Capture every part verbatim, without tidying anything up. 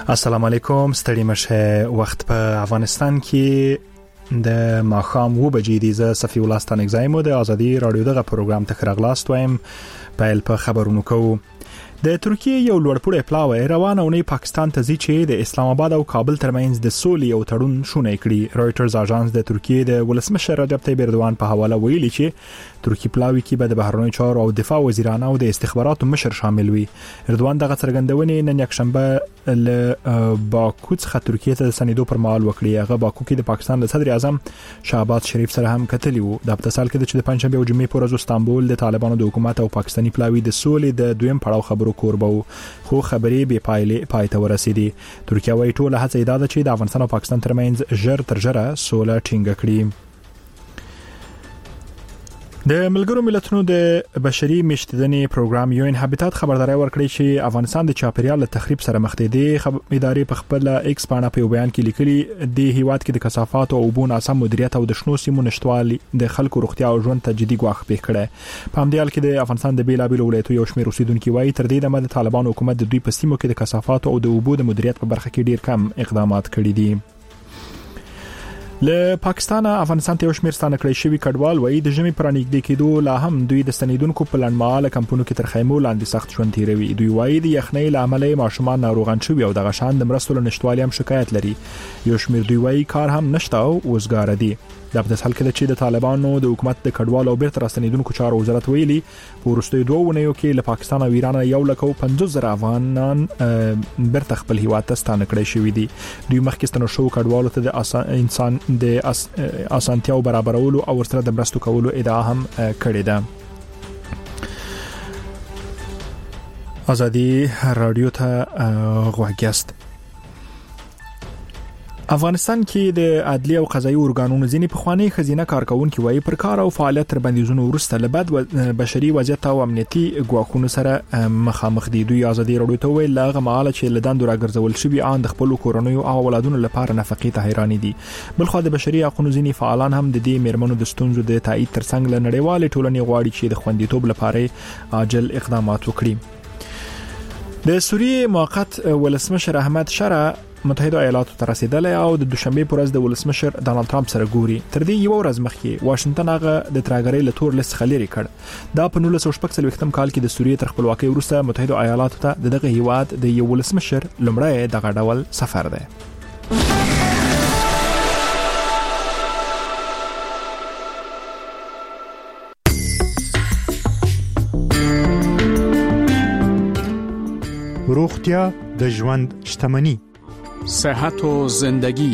السلام علیکم. ستړي مشه. وخت په افغانستان کې د ماخام و بجې دی. ز صفی الله ستانک زایمو د ازادي رادیو دغه پروګرام ته خرغلاست وایم. په په خبرونو کوو د ترکیه یو لوړپوړی پلاوی روانه ونی پاکستان ته ځي چې د اسلام آباد او کابل ترمنځ د سولې او تړون شونه کړي. رويټرز اژانس د ترکیه د ولسمشر رجب طیب اردوغان په حواله ویلي چې ترکی پلاوی کې به د بهرنیو چارو او دفاع وزیران او د استخباراتو مشر شامل وي. اردوغان دغه څرګندونې نن یکشنبه ل باکو څخه ترکیه ته سندو پر مهال وکړي. هغه باکو کې د پاکستان د صدر اعظم شهباز شریف سره هم کتلی وو. د اتصال کې چې د پنځشنبه او جمعې پر ورځ استانبول د طالبانو د حکومت او پاکستاني پلاوی د سولې د دویم پړاو خبرو کوربو خو خبرې به پایلې پایته ورسېدي. ترکیه وايي ټول هڅه ادا ده چې د افغانستان او پاکستان ترمنځ ژر تر ژره سوله ټینګه کړي. د ملګرو ملتونو د بشري مشتدنې پروګرام یو ان هابیټات خبرداري ورکړي چې افغانستان د چاپیریال له تخریب سره مخ دی. د ادارې په خپل ایکس باندې په بیان کې لیکلي د هیواد کې د کثافات او اوبو ناسم مدیریت او د شنو سیمو نشټوالي د خلکو روغتیا او ژوند ته جدي ګواښ پیښ کړي. په همدې حال کې د افغانستان د بیلابیل ولایتونو یو شمېر اوسیدونکو وايي تر دې دمه د طالبانو حکومت د دوی په سیمو کې د کثافات او د اوبو د مدیریت په برخه کې ډیر کم اقدامات کړي دي. له پاکستان افغانستان ته شمیر ستانه کړی شوی کډوال وایي د ژمي پرانګدې کېدو لا هم دوی د سنیدونکو په لړماله کمپونو کې تر خیمو لاندې سخت ژوند تیروي. دوی وایي د یخنۍ له امله ماشومان ناروغان شوي او د غشان د مرستو نشټوالي هم شکایت لري. یو شمیر دوی وایي کار هم نشته او وزګار دي. د په حال کې چې د طالبانو د حکومت د کډوال او بیرته راستنیدونکو چارو وزارت ویلي په وروستیو دوه ونیو کې له پاکستان او ایران یو لکه پنځوس زره افغانان بیرته خپل هیواد ته ستانه کړی شوی دي. دوی مخکې ستنو شو کډوالو ته د انسان د اسانتیاو برابرولو او ورسره د مرستو کولو ادعا هم کړې ده. ازادي رادیو ته غوږیاست. افغانستان کې د عدلي او قضایي ارګانونو ځینې پخوانی خزینه کارکونکو وايي پر کار او فعالیت تر بندیزونو وروسته له بد بشري وضعیت او امنیتي ګواښونو سره مخامخ دي. دوی ازادي رادیو ته ویل هغه مهال چې له دندو راګرځول شوی آن د خپل کورنیو او اولادونو لپاره نفقې ته حیران دي. بلخو د بشري حقوقو ځینې فعالان هم د دې میرمنو د ستونزو د تایید ترڅنګ له نړیوال ټولنې غواړي چې د خوندیتوب لپاره عاجل اقدامات وکړي. د سوریې موقت ولسمشر احمد شرع متحده ایالاتو ته رسیدلی او د دوشنبه پر ورځ د ولسمشر ډانلډ ټرمپ سره ګوري. تر دې یو ورځ مخکې واشنگټن هغه د ترګری له تور لیست خلیری کړ. دا په نولس سوه شپږ څلوېښتم کال کې د سوریې تر خپلواکۍ وروسته متحده ایالاتو ته دغه هیواد د یو ولسمشر لومړی دغه ډول سفر دی. روغتیا د ژوند شتمنی. صحت و زندگی.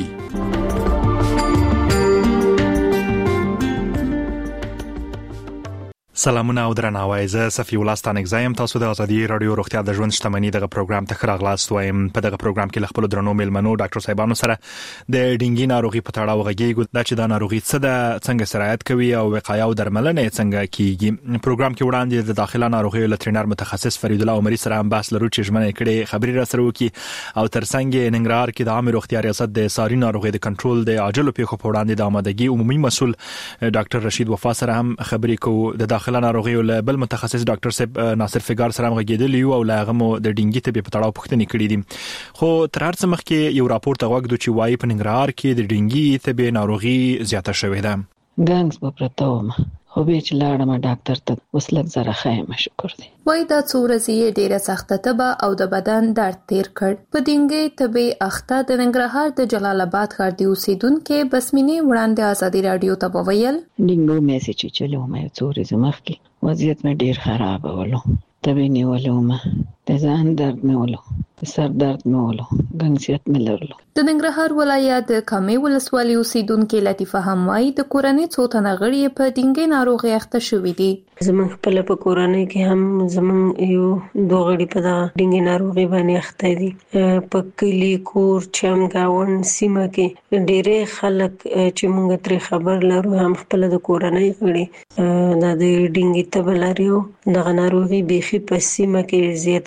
سلامونه او درناوی. زه صفی الله ستانک زایم. تاسو د ازادي رادیو روغتیا د ژوند شتمنی دغه پروګرام ته خراغلاست وایم. په دغه پروګرام کې خپل درنو میلمنو ډاکټر صاحبانو سره د ډینګي ناروغي په اړه وغږیږو. دا چې دا ناروغي څه ده، څنګه سرایت کوي او وقایه او درملنه څنګه کیږي. پروګرام کې وړاندې د داخله ناروغي لټرینر متخصص فرید الله عمري سره هم بحث لرو چې ژمنه کړي خبري را سره وکي او ترڅنګ ننګرهار کې د عامه روغتیا ریاست د ساري ناروغي د کنټرول د عاجل پیښو په وړاندې د آمادګي عمومي مسول ډاکټر رشید وفا سره هم خبري کوو. د داخله ناروغي بل متخصص ډاکټر صاحب ناصر فګار سره غږیدلی او لاغه مو د ډینګي ته په تړاو پوښتنې کړې دي. خو تر هر څه مخکې یو راپور ته غوږ دوی چې وايي په ننګرهار کې د ډینګي ته به ناروغي زیاته شوې ده. ګانګس په پرتاوم خو به چې لاړم ډاکټر ته وسلک زره خیمه شکر دی. وای دا څورزی ډیره سخته تبه او د بدن درد تیر کړ. په ډینګي تبه اخته د ننګرهار د جلال آباد ښار دی اوسیدونکو بسمینه وړاندې ازادي رادیو ته وویل ډینګو مې چې چلو مې څورزی مخکي وضعیت مې ډیر خراب ولو. تبه نیولو ما د ځان درد مې ولو، د سر درد مې ولو، ګنګسیت مې لرلو. د ننګرهار ولایت د کامې ولسوالۍ اوسیدونکو لطیفه هم وايي د کورنۍ څو تنه غړي په ډینګي ناروغي اخته شوي دي. زمون خپل په کورنۍ کې هم زمون یو دوه غړي په ډینګي ناروغي باندې اخته دي. په کلی کور چمګاون سیمه کې ډېرې خلک چې موږ ترې خبر لرو هم خپل د کورنۍ غړي د ډینګي تبه لري. دغه ناروغي بيخي په سیمه کې زیاته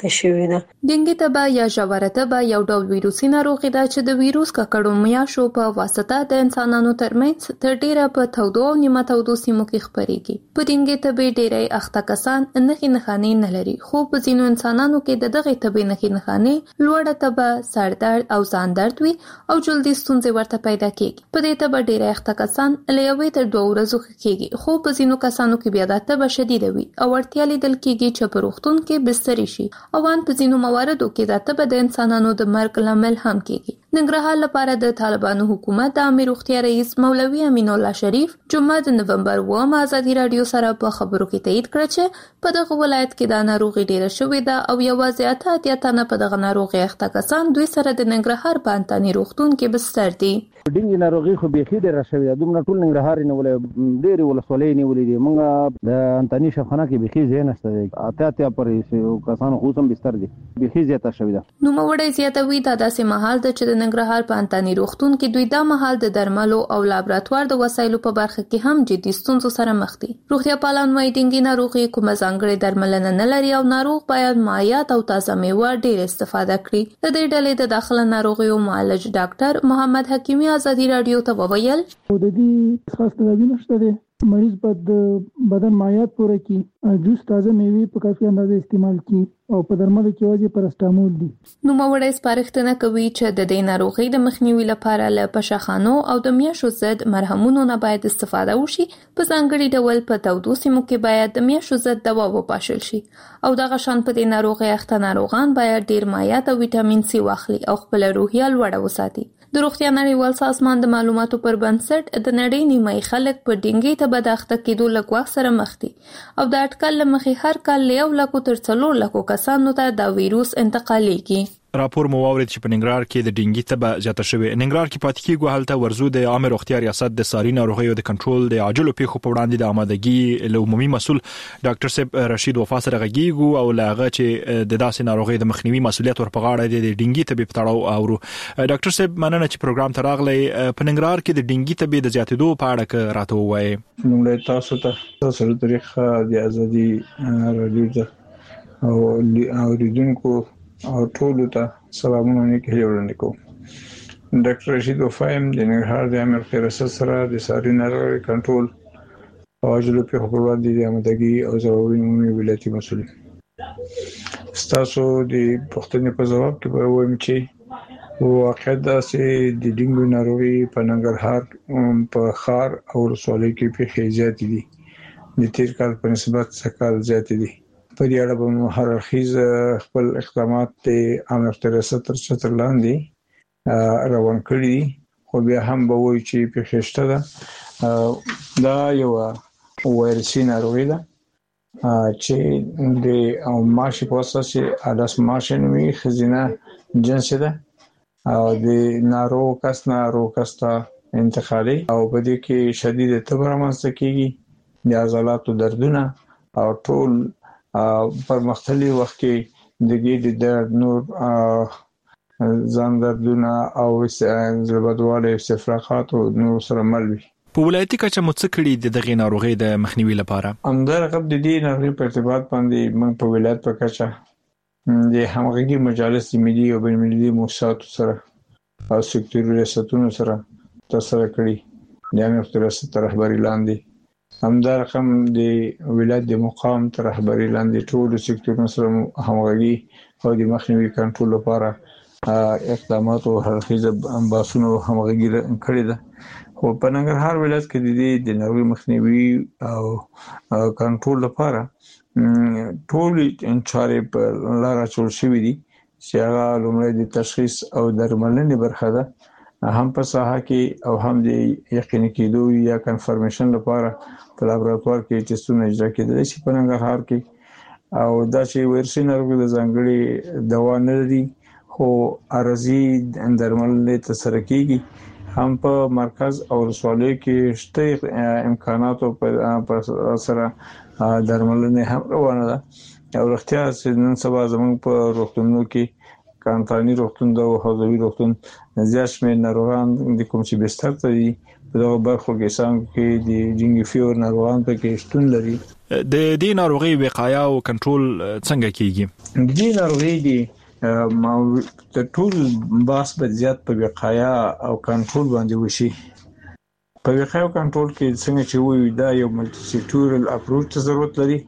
زیاته شوې ده. ډینګي تبه یا ژوره تبه یو ډول ویروسي ناروغي ده چې د ویروس ککړو میاشو په واسطه د انسانانو ترمنځ تر ډیره په تودو او نیمه تودو سیمو کې خپرېږي. په ډینګي تبه ډیری اخته کسان نښې نښانې نه لري، خو په ځینو انسانانو کې د دغه تبې نښې نښانې لوړه تبه، سر درد او ځان درد وي او جلدي ستونزې ورته پیدا کیږي. په دې تبه ډیری اخته کسان له یوې تر دوه ورځو ښه کیږي، خو په ځینو کسانو کې بیا دا تبه شدیده وي او اړتیا لیدل کیږي چې په روغتون کې بستري شي او ان په ځینو مواردو کې دا تبه د انسانانو د مرګ لامل هم کیږي. ننګرهار لپاره د طالبانو حکومت د عامه روغتیا رئیس مولوي امین الله شریف جمعه د نومبر اووم ازادي رادیو سره په خبرو کې تایید کړ چې په دغه ولایت کې د ناروغي ډیره شوې ده او یوازې اته اتیا تنه په دغه ناروغي اخته کسان دوی سره د ننګرهار په انتاني روغتون کې بستر دي. ډینګي ناروغي خو بيخي ډیره شوې ده، دومره ټول ننګرهار نه ولې ډېری ولسوالۍ نه ولې دي. موږ د انتاني شفخانه کې بيخي ځای نشته دی، اته اتیا پرې کسانو خو هم بستر دي، بيخي زیاته شوې ده. نو موړې زیاتوي دا داسې مهال د چې د ننګرهار په انتاني روغتون کې دوی دا مهال د درملو او لابراتوار د وسایلو په برخه کې هم جدي ستونزو سره مخ دي. روغتیا پالان وايي ډینګي ناروغي کومه ځانګړې درملنه نه لري او ناروغ باید مایعات او تازه میوه ډېر استفاده کړي. د دې ډلې د داخله ناروغیو معالج ډاکټر محمد حکیمی ازادي رادیو ته وویل د دې خاص تدابیر نشته دي. مریض باید د بدن مایعات پوره کړي، جوس تازه میوې په کافي اندازه استعمال کړي او په درملو کې واجب پرسټامول دي. نو موړې سپارښتنه کوي چې د دې ناروغي د مخنیوي لپاره له پشخانو او د میاشو ضد مرهمونو نه باید استفاده وشي. په ځانګړي ډول په تودو سیمو کې باید د میاشو ضد دوا وپاشل شي او دغه شان په دې ناروغي اخته ناروغان باید ډیر مایعات او ویټامین سی واخلي او خپل روحیه لوړه وساتي. د روغتیا نړیوال سازمان د معلوماتو پر بنسټ د نړۍ نیمه خلک په ډینګي تبه د اخته کېدو له ګواښ سره مخ دي او د اټکل له مخې هر کال له یو لکو تر څلور لکو کسانو ته دا ویروس انتقالېږي. راپور مو واورید چې په ننګرهار کې د ډینګي تبه زیاته شوې. ننګرهار کې پاتې کېږو هلته ورزو د عامه روغتیا ریاست د ساري ناروغیو د کنټرول د عاجلو پیښو په وړاندې د آمادګي له عمومي مسول ډاکټر صاحب رشید وفا سره غږیږو او لاغه چې د داسې ناروغي د مخنیوي مسولیت ور په غاړه دی د ډینګي تبه په تړاو اورو. ډاکټر صاحب مننه چې پروګرام ته راغلی. په ننګرهار کې د ډینګي تبه د زیاتېدو په اړه کې راته وایي. نومړی تاسو ته سره طریقه د ازادي رادیو او اوریدونکو او ټول ته سلامونه نیکه وړاندې کوم. ډاکټر رشید وفایم د ننګرهار د عامه روغتیا ریاست سره د ساري ناروغیو کنټرول او عاجلو پیښو په وړاندې د آمادګي او ضروري عمومي ولایتي مسؤل. ستاسو د پوښتنې په ځواب کې به وایم چې واقعیت دا چې د ډینګو ناروغي په ننګرهار په ښار او ولسوالۍ کې پیښې زیاتې دي، د تیر کال په نسبت څه کال زیاتې دي. په دې اړه به هر اړخیز خپل اقدامات د عامه روغتیا ریاست تر چتر لاندې روان کړي دي، خو بیا هم به وایي چې پیښې شته ده. دا یو وایرسي ناروغي ده چې د ماشي په واسطه چې اډاس ماشي نومي ښځینه جنس ده او د ناروغ کس نه ناروغ کس ته انتقالي او په دې کې شدید تبه رامنځته کېږي، د عضلاتو دردونه او ټول پر مختلف وخت کې د ګیډې درد، نور ځان دردونه او زړه بدوالی، استفراغات او نور سره مل وي. په ولایتي کچه مو څه کړي د دغې ناروغۍ د مخنیوي لپاره؟ همدارقه د دې ناروغۍ په ارتباط باندې موږ په ولایت په کچه د همغږي مجالس د ملي او بین المللي مؤسساتو سره او سکتوري ریاستونو سره ترسره کړي د عامه روغتیا ریاست رهبري لاندې. همدارقه د ولایت د مقام تر رهبري لاندې ټول سکتورونو سره همغږي او د مخنیوي کنټرول لپاره اقدامات او هرخیزه باسونو همغږي کړې ده. خو په ننګرهار ولایت کې د دې د ناروغي مخنیوي او کنټرول لپاره ټول چارې په لاره چول شوې دي چې هغه لومړی د تشخیص او درملنې برخه ده، هم په ساحه کې او هم د یقیني کېدو یا کنفرمیشن لپاره په لابراتوار کې ټیسټونه اجرا کېدل شي په ننګرهار کې. او دا چې وایرسي ناروغي د ځانګړي دوا نه لري خو عارضي درملنې ترسره کېږي، هم په مرکز او ولسوالیو کې شته امکانات په سره درملنې هم روانه ده. او روغتیا نن سبا زموږ په روغتونونو کې کانټانی روغتون د حوزوي روغتون زیات شمېر ناروغان د کوم چې بستر ته دي په دغه برخو کې څنګه کې د ډینګي فیور ناروغان پکې شتون لري. د دې ناروغي وقایه او کنټرول څنګه کیږي؟ د دې ناروغي دی ما د ټول باس په زیات په وقایه او کنټرول باندې وشي. په وقایه او کنټرول کې څنګه چې وي دا یو ملټي سیکټورل اپروچ ته ضرورت لري.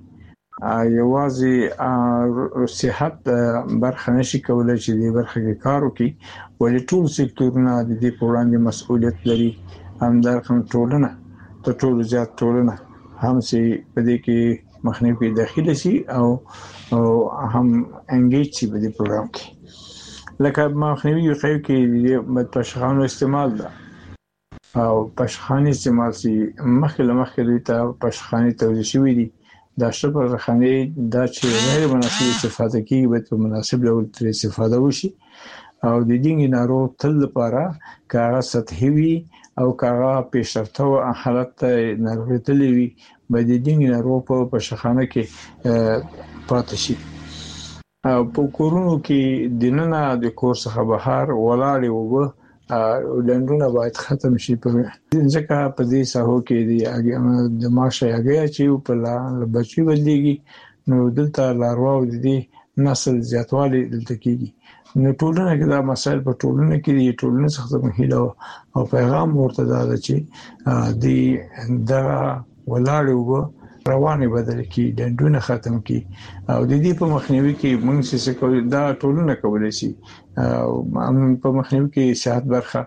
یوازې صحت برخه نشي کولای چې د برخه کې کار وکړي، ولې ټول سکتورونه د دې په وړاندې مسؤلیت لري. هم د ټولنه ته ټول زیات ټولنه هم چې په دې کې مخنیوي داخلي شي او هم انګیج شي په دې پروګرام کې. لکه مخنیوي وقایه کې د پشخانو استعمال ده او پشخاني استعمال سي مخکې لمخکې دوی ته پشخاني توزیع شوی دي. دا شپه رخانه دا چې غیر مناسب استفاده کیږي به په مناسب ډول تر استفاده وشي او د دې نارو تل لپاره کاغه سطحي وي او کاغه پیشرفته حالت ته نارغتلی وي به د دې نارو په پشخانه کې پاتې شي. او په کورونو کې دننه د کور څخه بهر ولاړ وو لندونه باید ختم شي. په ځکه په دې ساحو کې دی د ماشه هغه چې په لا بچي ولېږي نو دلته لاروا او د دې نسل زیاتوالی دلته کېږي. نو ټولنه کې دا مسایل په ټولنه کې دی ټولنه څخه مهیله او پیغام ورته دا چې د دا ولاړ وو روانه بدل کی دندونه ختم کی او د دې په مخنیوي کې موږ څه کوي دا ټولنه کولای شي. او په مخنیوي کې صحت برخه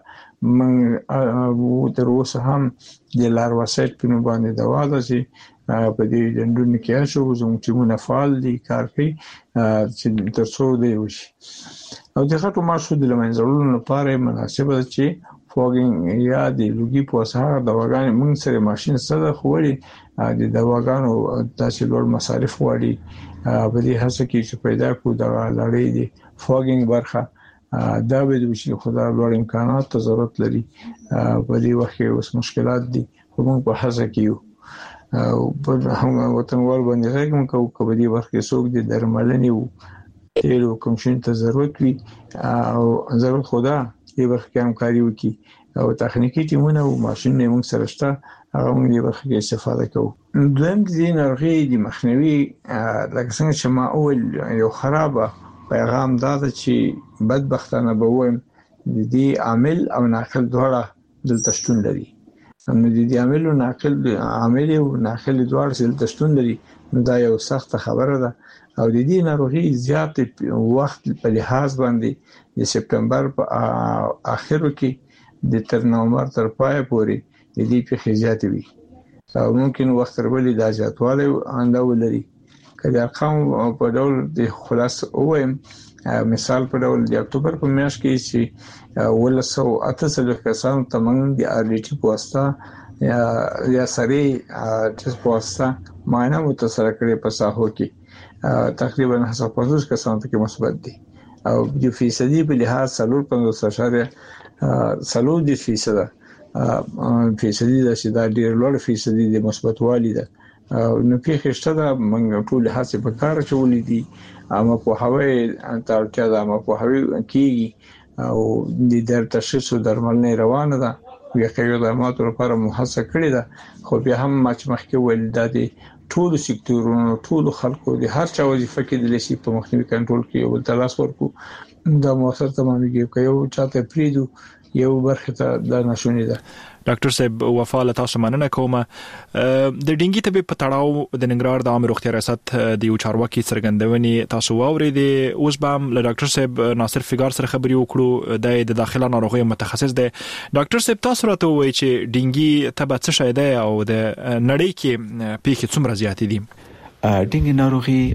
موږ تر اوسه هم د لارواسایت په نوم باندې دوا ده چې په دې دندونه کې شو زموږ ټیمونه فعال دي کار کوي چې ترڅو دی وشي. او د خاطر مارشو د لمنځلو لپاره مناسبه ده چې فوګینګ یا د لوګي په سهار دواګانې موږ سره ماشين سره خوړي د دواګانو تاسو لوړ مصارف وړي په دې هڅه کې چې پیدا کو دا لړۍ دي فوګینګ برخه دا به د وشي خدای لوړ امکانات ته ضرورت لري. په دې وخت کې اوس مشکلات دي موږ په هڅه کې او په هغه وطنوال باندې راګم کو په دې وخت کې څوک د درملنې وو تیل او کوم شي ته ضرورت وي او ضرورت خدا دې وخت کې همکاري وکړي او تخنیکی ټیمونه او ماشين موږ سره شته هغه موږ دې وخت کې استفاده کوو. دویم دې ناروغي د مخنیوي لکه څنګه چې ما اول یو خرابه پیغام دا چې بدبختانه به وایم د دې عامل او ناقل دواړه دلته شتون لري. نو د دې عامل او ناقل عامل او ناقل دواړه دلته شتون لري. نو دا یو سخت خبره ده او د دې ناروغي زیات وخت په لحاظ باندې د سپتمبر په اخرو کې د تر نومبر تر پای پورې د دې په زیات وي او ممکن وخت ورولې د زیاتوالی انداو لري. کله ارقام په ډول د خلاص اوم مثال په ډول د اکتوبر په میاشت کې چې ولسو اته کسان تمنګ د ار ډي ټي په واسطه یا یا سری د په واسطه معاینه متصل کړي په ساحو کې تقریبا هڅه پنځوس کسان ته مثبت دي او د فیصدي په لحاظ څلور پنځوس اشاریه څلور د فیصد فیصدي د شیدا ډیر لوړ فیصدي د مثبت والی ده. نو په خشته دا موږ ټول هڅه په کار چولې دي اما په هواي ترکه دا اما په هواي کیږي او د در تشخیص او درملنه روانه ده. وی خیو د ماتو لپاره محاسبه کړې ده خو بیا هم ماچ مخکې ول د ټول سکتورونو ټول خلکو د هر چا وظیفه کې د لسی په مخنیوي کنټرول کې یو تلاش ورکو دا موثر تمامېږي که یو چاته پریدو یو برخه ته د نشونی ده. ډاکټر صاحب وفاله تاسو مننه کوم. د ډینګي ته په تړاو د ننګرهار د عام روغتیا ریاست د یو چارواکي څرګندونې تاسو واورېدې. اوس به له ډاکټر صاحب ناصر فګار سره خبرې وکړو د داخله ناروغیو متخصص دی. ډاکټر صاحب تاسو راته وایي چې ډینګي ته به څه شی دی او د نړۍ کې پیښې څومره زیاتې دي؟ ډینګي ناروغي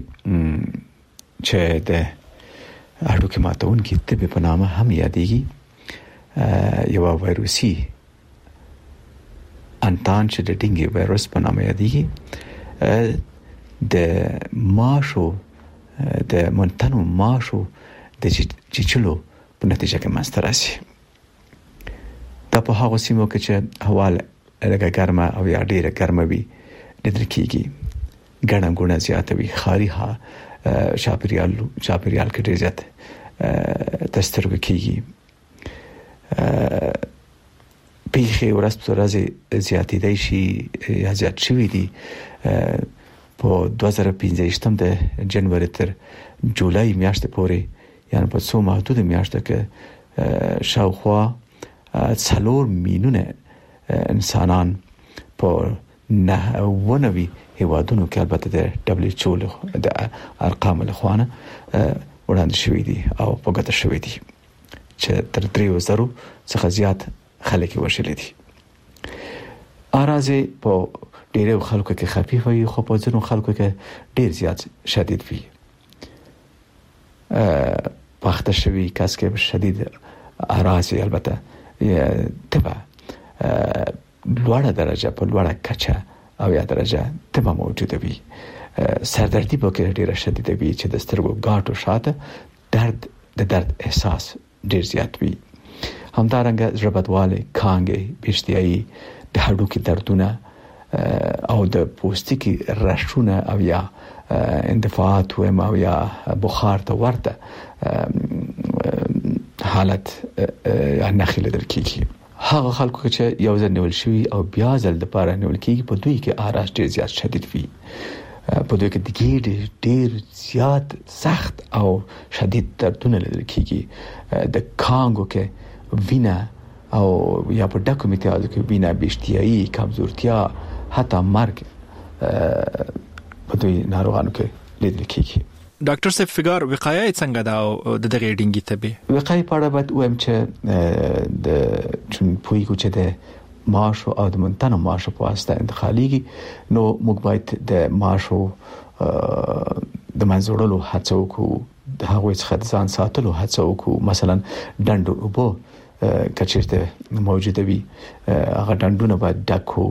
چې د هډوکي ماتونکي تبه په نامه هم یادېږي یو وایروسي انتان چې د ډینګي وایروس په نامه یادېږي د ماشو د مونتانو ماشو د چیچلو په نتیجه کې منځته راشي. دا په هغه سیمو کې چې هوا لږه ګرمه او یا ډیره ګرمه وي لیدل کېږي. ګڼه ګوڼه زیاته وي، ښاري ها چاپیریال چاپیریال کې ډېر زیات تسترګ کیږي. پیخي ورځ په ورځ زیاتې دی شي یا زیات شوي دي. په دوه زره پنځه د جنوري تر جولای میاشتې پورې یعنی په څو محدود میاشتو کې شاوخوا څلور میلیونه انسانان په نه ونوي هیوادونو کې البته د دبليو ایچ او د ارقام له خوانه وړاندې شوي دي او په ګټه شوي دي چې تر درې زره څخه زیات خلک وشلې دي. اراضي په ډېرو خلکو کې خفيف وي خو په ځینو خلکو کې ډېر زیات شدید وي. پخته شوی کس کې شدید اراضي البته تبع لوړه درجه په لوړه کچه او یا درجه تبع موجوده وي. سردردی به کې ډېره شدیده وي چې د سترګو غاټو شاته درد د درد احساس ډېر زیات وي. همدارنګه زړبدواله کانګې بشتیایي د هډوکي دردونه او د پوستکي رشونه او یا اندفاعات و او یا بخار ته ورته حالت نخیل درکېږي. هغه خلکو چې یو ځل نیول شوی او بیا ځل د پاره نیول کېږي په دوی کې آراش ډېر زیات شدید وي. په دوی کې د ګېډې ډېر زیات سخت او شدید دردونه لیدل کېږي. د کانګو کې وینا او یا په ډکو میتیازو کې وینا بشتیایي کمزورتیا حتی مرګ په دوی ناروغانو کې لیدل کېږي. ډاکټر صاحب فګار وقایه څنګه دا د دغه ډینګي تبه وقایه په اړه باید وایم چې د چون پویګو چې د ماشو او د منتنو ماشو په واسطه انتقالېږي نو موږ باید د ماشو د منځوړلو هڅه وکړو، د هغوی څخه ځان ساتلو هڅه وکړو. مثلا ډنډو اوبه کچېرته موجوده وي هغه ډنډونه باید ډکو،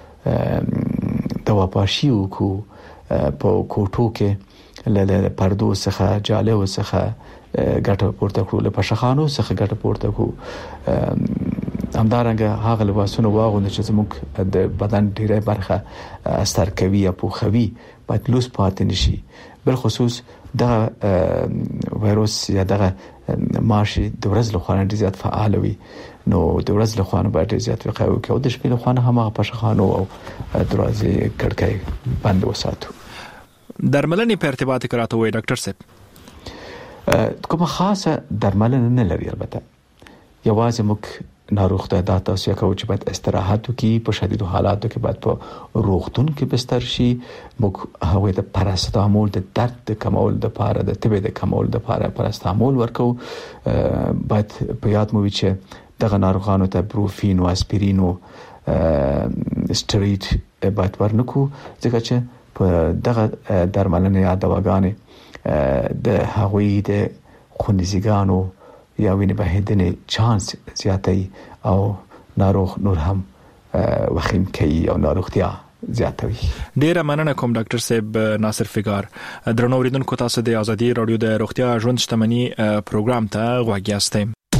دوا پاشي وکړو، په کوټو کې له پردو څخه جالو څخه ګټه پورته کړو، له پشخانو څخه ګټه پورته کړو. همدارنګه هغه لباسونه واغوندو چې زموږ د بدن ډیره برخه استر کوي یا پوخوي باید لوس پاتې نشي. بل خصوص دغه وایروس یا دغه ماشي د ورځ له خوانه ډیر زیات فعال وي، نو د ورځ له خوانه باید زیات وقایه وکړو او د شپې له خوانه هم هغه پشخانو او دروازې کړکۍ بند وساتو. درملنې په ارتباط کې راته وایي ډاکټر صاحب کومه خاصه درملنه نه لري. البته یوازې موږ ناروغ ته دا توصیه کوو چې باید استراحت وکړي، په شدیدو حالاتو کې باید په روغتون کې بستر شي. موږ هغوی د پاراسټامول د درد د کمول لپاره د تبې د کمول لپاره پاراسټامول ورکو. باید په یاد مو وي چې دغه ناروغانو ته بروفین او اسپرین او سټیروید باید ورنکو، ځکه چې په دغه درملنه یا دواګانې د هغوی د خونریزګانو یا وینې بهیدنې چانس زیاتوي او ناروغ نور هم وخیم کوي او ناروغتیا زیاتوي. ډیره مننه کوم ډاکټر صاحب ناصر فګار. درنو اوریدونکو تاسو د ازادي رادیو د روغتیا ژوند شتمنۍ پروګرام ته غوږ یاستئ.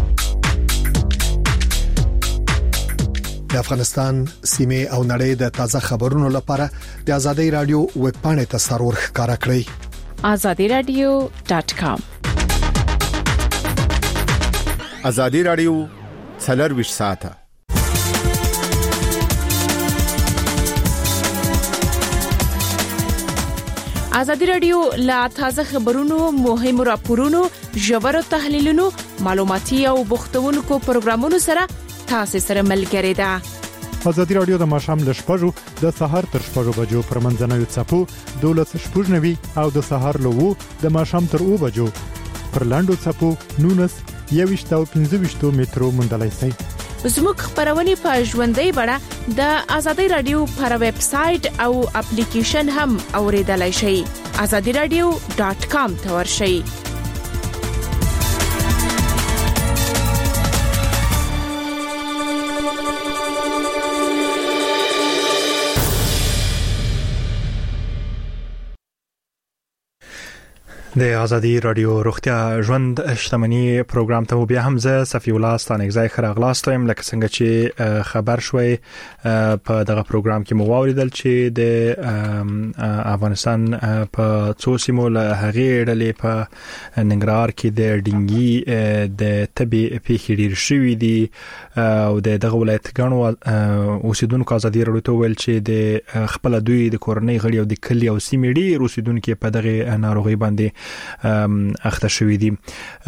د افغانستان سیمه او نړۍ د تازه خبرونو لپاره د ازادي رادیو ویب پاڼې ته سرور ښکارا کړئ azadi radio dot com. ازادي رادیو څلرویشت ساعته ازادي رادیو لا تازه خبرونو، مهم راپورونو، ژور تحلیلونو، معلوماتي او بوختونکو پروګرامونو سره تاسو سره ملګری ده. ازادي رادیو د ماښام ل شپږو د سحر تر شپږو بجو پر منځنوي څپو دولس شپږنوي او د سحر له وو د ماښام تر او بجو پر لاندو څپو نونس یويشت او پنځه ویشت مترو مندلای شي. زموږ خبرونه په ژوندۍ بڼه د ازادي رادیو پر ویب سټ او اپلیکیشن هم اوریدلای شئ. azadi radio dot com ته ورشئ. د ازادي رادیو روغتیا ژوند شتمنۍ پروګرام ته بیا هم زه صفی الله ستانګزای خراغلاستم لکه څنګه چې خبر شوي په دغه پروګرام کې مو واوریدل چې د افغانستان په څو سیمو له هغې ډلې په ننګرهار کې د ډینګي د تبي پیښې ډېر شوي دي او د دغه ولایت غنو اوسیدونکو ازادي رادیو ته ویل چې د خپل دوی د کورنۍ غړي او د کلی او سیمې ډېر اوسیدونکو په دغه ناروغي باندې اخته شوې دي.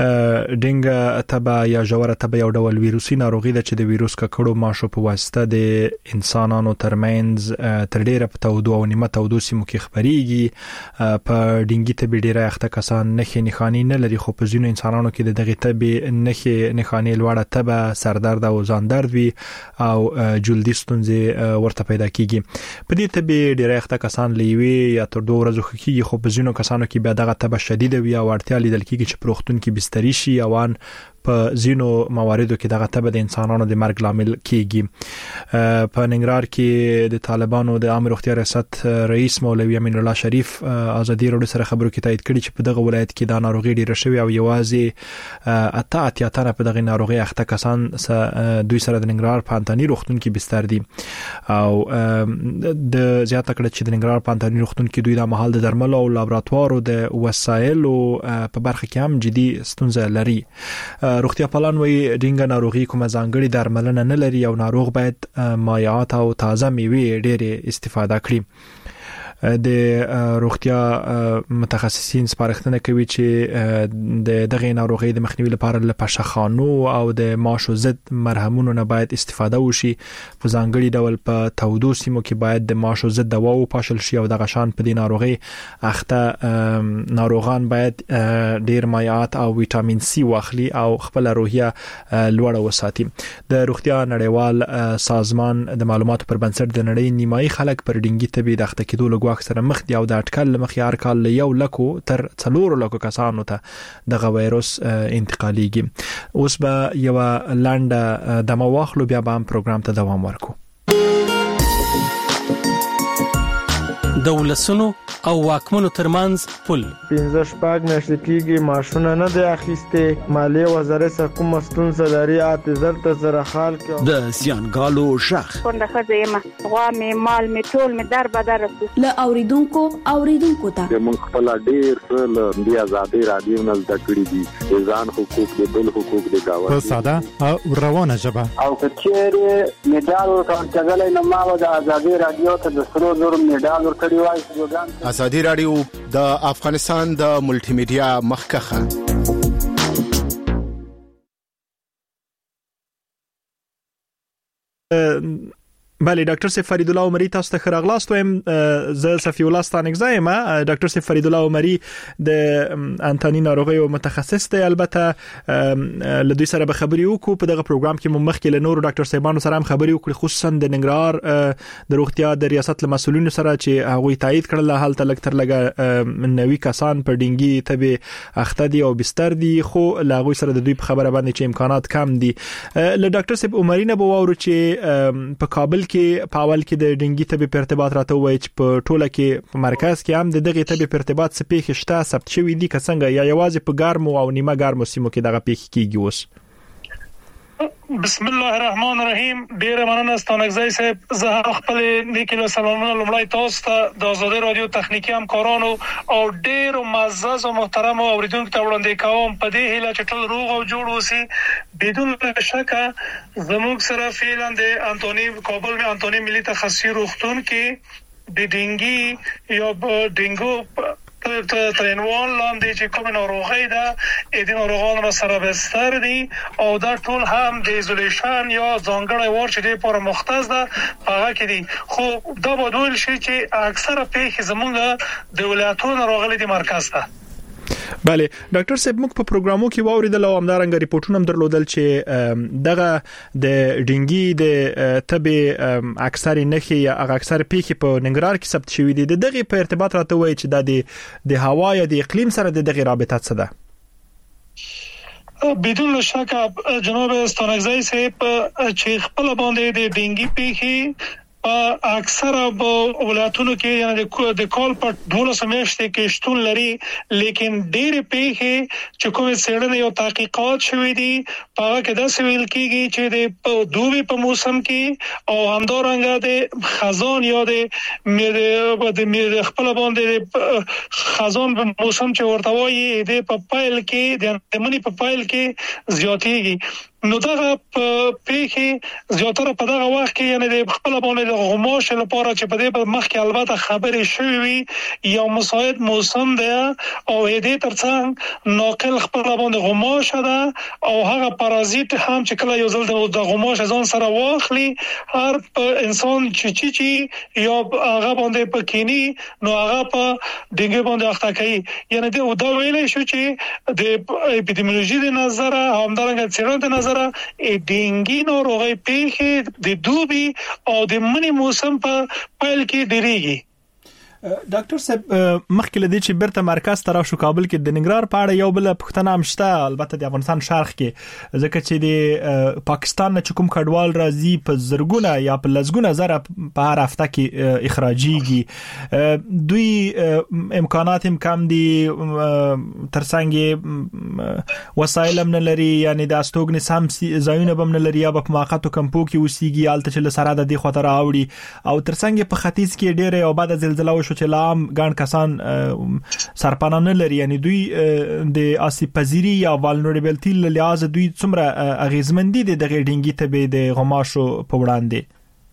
ډینګ تبه یا جوړه تبه یو ډول ویروسي ناروغي ده چې د ویروس ککړو ماشو په واسطه د انسانانو ترمنځ تر ډیره په تودو او نیمه تودو سیمو کې خپريږي. په ډینګي تبه ډیره اخته کسان نخي نخانی نه لري خو په ځینو انسانانو کې د دغه تبه نخي نخانی لوړه تبه سردرد او ځان درد وي او جلدي ستونزې ورته پیدا کیږي. په دې تبه ډیره اخته کسان لیوي یا تر دوه ورځې کېږي خو په ځینو کسانو کې بیا دغه تبه شدیده وي او اړتیا لیدل کېږي چې پروختون کې بستري شي او ان په زینو مواردو کې دغه تبه د انسانانو د مرګ لامل کیږي. په ننګرهار کې د طالبانو د عام روغتیا ریاست رئیس مولوي امین الله شریف ازادي رادیو سره خبرو کې تایید کړی چې په دغه ولایت کې د ناروغي ډیره شوی او یوازې اته اتیا تنه په دغه ناروغي اخته کسان دوی سره د ننګرهار پانتانی روغتون کې بستر دي او د زیاته کړه چې د ننګرهار پانتانی روغتون کې دوی د محل د درملو او لابراتوارو د وسایلو په برخه کې هم جدي ستونزه لري. روغتیا پالان وی ډینګ ناروغي کومه ځانګړي درملنه نه لري او ناروغ باید مایعات او تازه میوې ډېر استفاده کړي. د روغتیا متخصصین سپارښتنه کوي چې د دغه ناروغي د مخنیوي لپاره له پشخانو او د ماشو ضد مرهمونو نه باید استفاده وشي. په ځانګړي ډول په تودو سیمو کې باید د ماشو ضد دوا وپاشل شي او دغه شان په دې ناروغي اخته ناروغان باید ډیر مایعات او ویټامین سي واخلي او خپل روحیه لوړه وساتي. د روغتیا نړیوال سازمان د معلوماتو پر بنسټ د نړۍ نیمایي خلک پر ډینګي تبي د اخته کېدو اکثر مخ دی او د اټکل مخ هر کال یو لکو تر څلور لکو کسانو ته دغه وایروس انتقالېږي. اوس به یو لاندې د مواخلو بیا به پروګرام ته دوام ورکو. دولسونو او واکمنو ترمنځ پل پنځه شپږ میاشتې کېږي ماشونه نه دی اخیسته مالیه وزارت کوم ستونزه لري اته زر ته زره خال کې د سیانګالو شخ څنګه خزیمه غوا می مال می ټول می در بدر له اوریدونکو اوریدونکو ته موږ خپل ډیر څه د ازادي رادیو نه زده کړی دي ځان حقوق د بل حقوق د گاوه په ساده او روانه ژبه او کچېره میډال ورکړل نه ما د ازادي رادیو ته د سرو زر میډال ورکړی وای. ازادي رادیو د افغانستان د ملټي میډیا مخکخه بله ډاکټر سیف فرید الله عمری تاسو ته خراغلاست وایم. زه صفی الله ستانګزای ما ډاکټر سیف فرید الله عمری د انتانی ناروغي او متخصص دی. البته له دوی سره به خبري وکړو په دغه پروګرام کې مو مخکې له نورو ډاکټر صاحبانو سره هم خبري وکړو خصوصا د ننګرهار د روغتیا د ریاست له مسولینو سره چې هغه تایید کړل حالت لګ تر لګ نوې کسان په ډینګي تبه اخته دي او بستر دي خو لاغوي سره د دوی په خبره باندې چې امکانات کم دي. له ډاکټر سیف عمری نه به وورو چې په کابل کې په اول کې د ډینګي تبي په ارتباط راته وای چې په ټوله کې په مرکز کې هم د دغه تبي په ارتباط څه پیښ شته ثبت شوی دي که څنګه یا یوازې په ګرمو او نیمه ګرمو سیمو کې دغه پیښ کیږي. اوس بسم الله الرحمن الرحیم. ډیر مننه ستانګزای صاحب. زه خپل نیکله سلامونه لمړی تاسو ته د ازادي رادیو تخنیکی همکارانو او ډیر معزز او محترم اوریدونکو ته وړاندې کوم په دې هیله چې ټول روغ او جوړ اوسئ. بدون شک زموږ سره فعلا د انټونی کابل می انټونی ملي تخصصي روغتون کې د ډینګي یا ډینګو ته ترنوال لاندې چې کوم ناروغي ده اې د ناروغانو سره بستر دي او دا ټول هم د ایزولیشن یا ځانګړی وار چې لپاره مختص ده هغه کې دي. خو دا به ډول شي چې اکثره پیښې زموږ د ولایتونو راغلي دي مرکز ته. بله ډاکټر صاحب موږ په پروګرامو کې واوریدل او همدارنګه ریپورتونه هم درلودل چې دغه د ډینګي د تبه اکثر نخي یا اکثر پیښې په ننګرهار کې ثبت شوې دي. دغه په ارتباط راته وایي چې د د هوا یا د اقلیم سره دغه رابطه څه ده؟ بدون شک جناب ستانګزای صاحب چې خپل باندې د ډینګي پیښې په اکثره ولایتونو کې یعنی د کال په دولس میاشتې کې شتون لري، لیکن ډېر پیښې چې کوم څېړنې او تحقیقات شوي دي په هغه کې دا ویل کېږي چې د دوبي په موسم کې او همدارنګه د خزان یا د د خپل باندې خزان په موسم چې ورته وایي د په پایل کې د منی په پایل کې زیاتېږي. نو دا په پیښې زیاتره په دغه وخت کې یعنی د خپل باندې د غماش لپاره چې په دې په مخ کې البته خبرې شوي وي یو مساعد موسم دی او دې ترڅنګ ناقل خپل باندې غماش ده او هغه پارازیت هم چې کله یو ځل د غماش ځان سره واخلي هر انسان چې چې چې یا هغه باندې پکینی نو هغه په دغه باندې اخته کوي. یعنی دا ویلې شو چې د اپیډیمیولوژي د نظر همدارنګه څېړنې د نظر ډینګي ناروغي پیښې د دوبي او د منی موسم په پایل کې ډیریږي. ډاکټر صاحب مخکې لدی چې برته مرکز ته راشو کابل کې د ننګرهار په اړه یو بل پښتنه هم شته، البته د افغانستان شرق کې ځکه چې د پاکستان نه کوم کډوال راځي په زرګونه یا په لزګونه زره په هر هفته کې اخراجيږي، دوی امکانات هم کم دي، ترڅنګ وسایل هم نه لري، یعنی د استوګنې سم ځایونه هم نه لري یا په موقعتو کمپو کې اوسېږي الته چې له سره د دې خطر راوړي او ترڅنګ په ختیځ کې ډېره او بعد زلزلہ شو چې لام ګڼ کسان سرپناه نه لري، یعنی دوی د آسیب پذیری یا والنریبلټی له لحاظ دوی څومره اغیزمندي دي د غډینګي ته د غماشو په وړاندې؟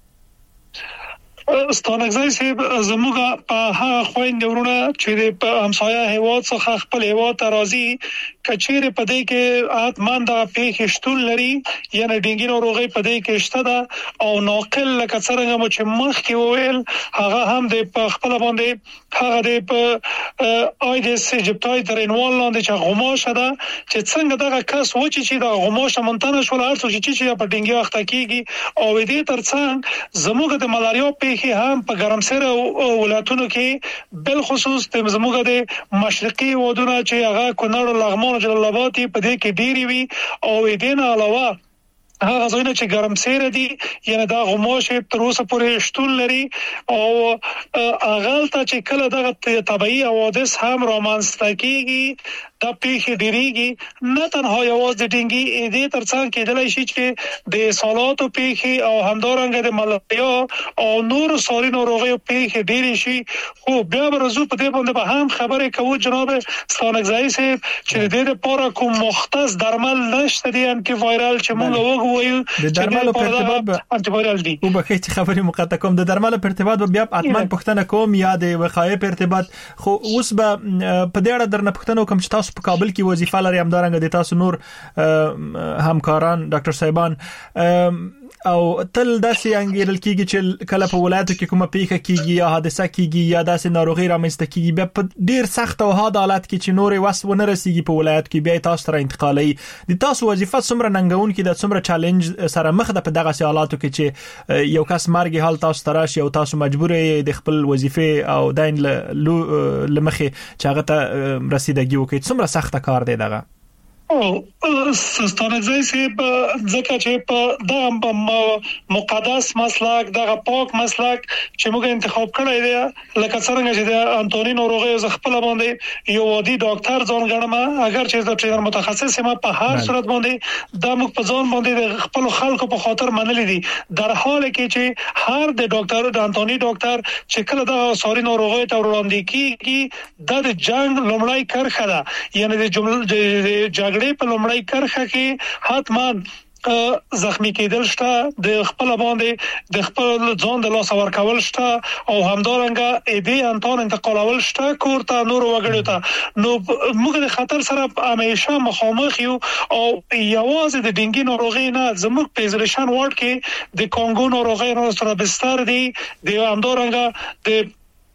ستانګزای صاحب زموږه په هغه خويند ورونه چې په همسایه هیواد څخه خپل هیواد ته راځي کچېره په دې کې اتمان د پیښې شتون لري یعنی ډینګي ناروغي په دې کې شته ده او ناقل لکه څنګه مو چې مخ کې وویل هغه هم د خپل باندې هغه د په ایدس ایجپټای ترنوال لاندې چې غماشه ده چې څنګه دغه کس و چې د غماشه منتنه شول هر څه چې چې په ډینګي وخت کېږي او دې ترڅنګ زموږ د ملاریا پیښې هم په ګرمسره ولایتونو کې بل خصوص د زموږ د مشرقي ودونه چې هغه کونړ لغمان جلال آباد په دې کې ډېری وي او دې نه علاوه هغه ځایونه چې ګرمسره دي یعنی دا غماش تر اوسه پورې شتون لري او اغل ته چې کله دغه طبيعي حوادث هم رامنځته کیږي دا پیښې ډیریږي نه تنها یوازې د ډینګي دې ترڅنګ کېدلای شي چې د سالاتو پیښې او همدارنګه د ملاریا او نور ساري ناروغیو پیښې ډېرې شي خو بیا ورزو په دې باندې به هم خبرې کوو جناب ستانګزای صاحب چې د دې لپاره کوم مختص درمل نشته دي انټي وایرال چې موږ وایو د درملو په ارتباط انټي وایرال دي او به هیڅ خبرې مقاطع کوم د درملو په ارتباط بیا اتمن پښتنه کوم یا د وقایې په ارتباط خو اوس به په دې اړه درنه پښتنه کوم چې تاسو په کابل کې وظیفه لري همدارنګه د تاسو نور همکاران ډاکټر صاحبان او تل داسې انګیرل کیږي چې کله په ولایتو کې کومه پیښه کیږي یا حادثه کیږي یا داسې ناروغي رامنځته کیږي بیا په ډیر سخت او حاد حالت کې چې نورې وس ونه رسیږي په ولایت کې بیا تاسو تر انتقالي د تاسو وظیفه څومره ننګون کې د څومره چیلنج سره مخ ده په دغه حالاتو کې چې یو کس مرګ حال تاسو تراش او تاسو مجبور یې د خپل وظیفه او دین لمخه چې هغه ته رسیدګي وکړي څومره سخت کار دی دغه او ستانګزای صاحب ځکه چې په دغه مقدس مسلک دغه پاک مسلک چې موږ انتخاب کړی دی لکه څنګه چې د انټونی ناروغي ز خپل باندې یو عادي ډاکټر ځان غنم اگر چې د ټرینر متخصص ما په هر صورت باندې د موږ په ځان باندې خپل خلکو په خاطر منلې دي در حال کې چې هر د ډاکټر د انټونی ډاکټر چې کله د ساري ناروغي ته وړاندې کیږي د جنگ لومړی کرخه ده یعنی د جمله په لومړی کرخه کې حتمان زخمی کېدل شته د خپل باندې د خپل ځان د لاس ورکول شته او همدارنګه اې دې انټون انتقالول شته کوړه نور وګړو ته نو موږ د خطر سره همیشه مخامخ یو او یوازې د ډینګي ناروغي نه زموږ په ایزولیشن وارډ کې د کانګو ناروغي سره بستر دي د همدارنګه د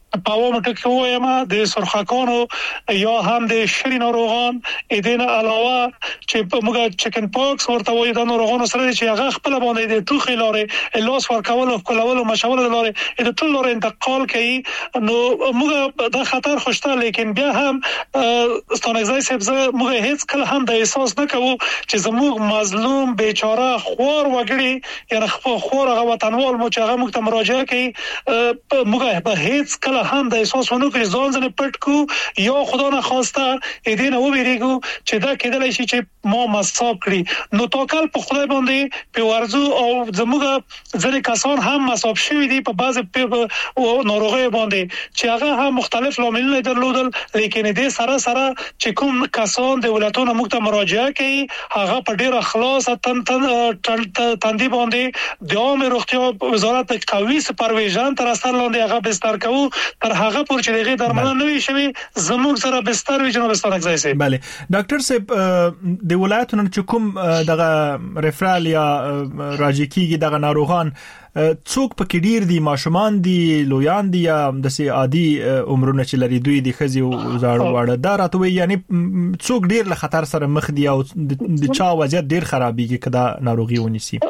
پاوم ټکو وایم د سرخکانو یا هم د شری ناروغان ادینه علاوه چې موږ چکن پاکس ورته وایي د ناروغانو سره چې هغه خپل باندې د توخي لارې لاس ورکول او کولول او مشاور لارې د ټول لارې انتقال کوي نو موږ د خطر خوشته لیکن بیا هم ستانګزای سبزه موږ هیڅ کله هم د احساس نه کوو چې زموږ مظلوم بیچاره خور وګړي یا خور هغه وطنوال مو چې هغه موږ ته مراجعه کوي موږ به هیڅ کله هم د احساس ونه کوي ځان ځنه پټ کو یا خدا نه خواسته اې نه وبېریګو چې دا کېدلای شي چې ما مصاب کړی نو توکل په خدای باندې په ورزو او زموږ ځنې کسان هم مصاب شوي دي په بعض او ناروغي باندې چې هغه هم مختلف لاملونه درلودل لیکن دې سره سره چې کوم کسان د ولایتونو موږ ته مراجعه کوي هغه په ډیر اخلاص تن تن تندې باندې د عامه روغتیا وزارت قوي سپرویژن تر اثر لاندې هغه بستر کوي تر هغه پور چې دغه درمل نه وي شوی زموږ سره بستر وي جناب ستانګزای سي bale ډاکټر صاحب د ولایتونو چې کوم دغه ریفرال یا راځي کیږي دغه ناروغان څوک پکې ډیر دي ماشومان دي لویان دي یا د سي عادي عمرونه چې لري دوی د خزي او زاړه واړه دا راتوي یعنی څوک ډیر له خطر سره مخ دي او د چا وضعیت ډیر خرابيږي کدا ناروغي ونیسي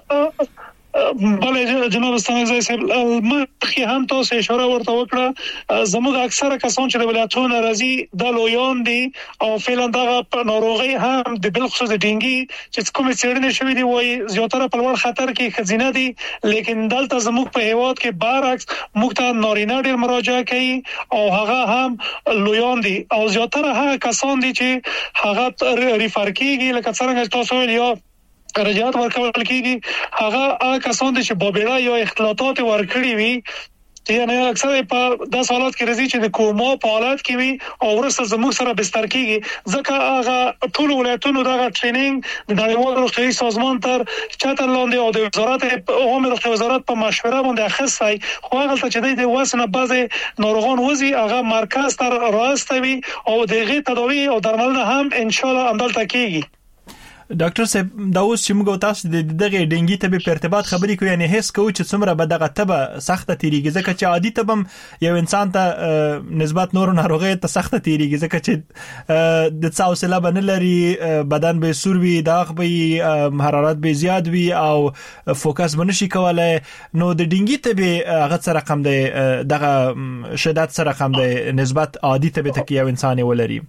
بله جناب ستانګزای صاحب مخکې هم تاسو اشاره ورته وکړه زموږ اکثره کسان چې د ولایتونو راځي د لویان دي او فعلا دغه ناروغي هم د بلخصوص د ډینګي چې کوم څېړنې شوې دي وایي زیاتره په لوړ خطر کې خزینه دي لیکن دلته زموږ په هیواد کې برعکس موږ ته نارینه ډېر مراجعه کوي او هغه هم لویان دي او زیاتره هغه کسان دي چې هغه ریفر کیږي لکه څنګه تاسو ویل یا رجعات ورکول کیږي هغه هغه کسان چې بوبیړه یا اختلاطات ورکړي وي یعنی اکثر په د حالات کې راځي چې د کوما په حالت کې وي او ورسره زموږ سره بستر کیږي ځکه هغه ټول ولایتونو دغه ټریننګ د نړیوال روغتیايي سازمان تر چتر لاندې او د وزارت عامه روغتیا وزارت په مشوره باندې اخیستی خو هغه چې د وسنه بعضي ناروغان وزي هغه مرکز تر راستوي او دغه تداوی او درملنه هم ان شاء الله عملته کیږي ډاکټر صاحب دا اوس چې موږ تاسو د دغه ډنګي ته په ارتباط خبرې کوي یعنی هیڅ کوم چې څومره به دغه تبه سخته تیریږي ځکه چې عادي تبم یو انسان ته نسبت نور ناروغي ته سخته تیریږي ځکه چې د څاوسله بنه لري بدن به سوروي داغ به حرارت به زیات وي او فوکس بنشي کولای نو د ډنګي ته به هغه سره رقم دی دغه شدت سره رقم دی نسبت عادي ته به تکي یو انسان ولري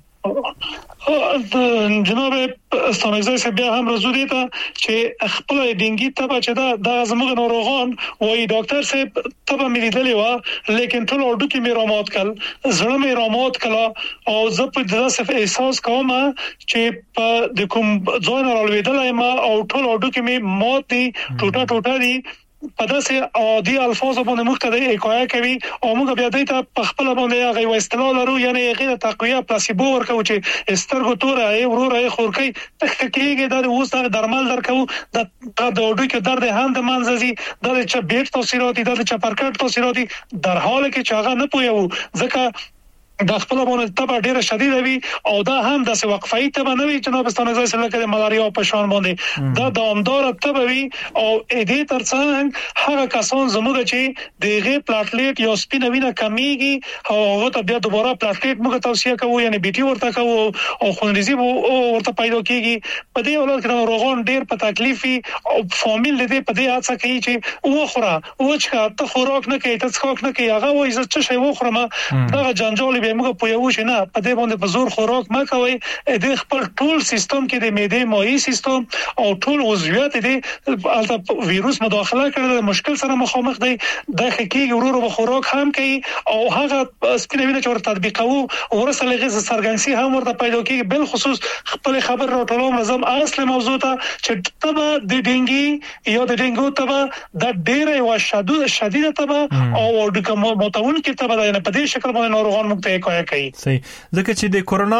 جناب ستانګزای صاحب بیا هم رسو دي ته چې خپل ډینګي تبه چې دا د زموږ ناروغان وایي ډاکټر صاحب تبه مې لیدلې و لیکن ټول اورډو کې مې رامات کړ زړه مې رامات کړ او زه په داسې احساس کوم چې په د کوم ځای نه راولېدلای ما او ټول اورډو کې مې موت دي ټوټه ټوټه دي په داسې عادي الفاظ باندې مختلف حکایت کوي او موږ بیا د ته په خپل باندې هغه یو استدلال لرو یعنی غیر تقویه پلاسیبو ورکو چې استرګو تور ای ورور ای خورکی تخکیږي د اوس د درمل درکو د د وډو کې درد هند منځي د چا بیت توصیراتي د چا پرکټ توصیراتي در حال کې چې هغه نه پویو ځکه د خپل باندې تبه ډیره شدید وي او دا هم د وقفه‌ای تبه نه وي جناب ستانګزای سره کې د ملاریا په شان باندې دا دوامدار تبه وي او اې دې ترڅنګ هغه کسان زموږ چې دغه پلاټلیټ یا سپینوینه کمیږي او هغه ته بیا دوباره پلاټلیټ موږ توصیه کوو یعنی بیټي ورته کوو او خونریزي ورته پیدا کیږي په دې ولادت کې روغون ډیر په تکلیفي او فامیل دې په دې اڅه کوي چې وخوره او چې ته خوراک نه کوي ته څوک نه کوي هغه وایي چې شی وخورم دا جنجال موږ په یو شي نه په دې باندې په زور خوراک ما کوي د خپل ټول سیستم کې د معدې مایي سیستم او ټول عضویات دي البته ویروس مداخله کړي د مشکل سره مخامخ دي د حقیقي ورور په خوراک هم کوي او هغه سپینوینه چې ورته تطبیقو ورسره لږه سرګنسي هم ورته پیدا کیږي بل خصوص خپل خبر راټولوم نظم اصل موضوع ته چې تبه د ډینګي یا د ډینګو تبه د ډیره او شدید شدید تبه او د کوم متون کې تبه نه په دې شکل باندې ناروغان مخ کوي صحیح ځکه چې د کورونا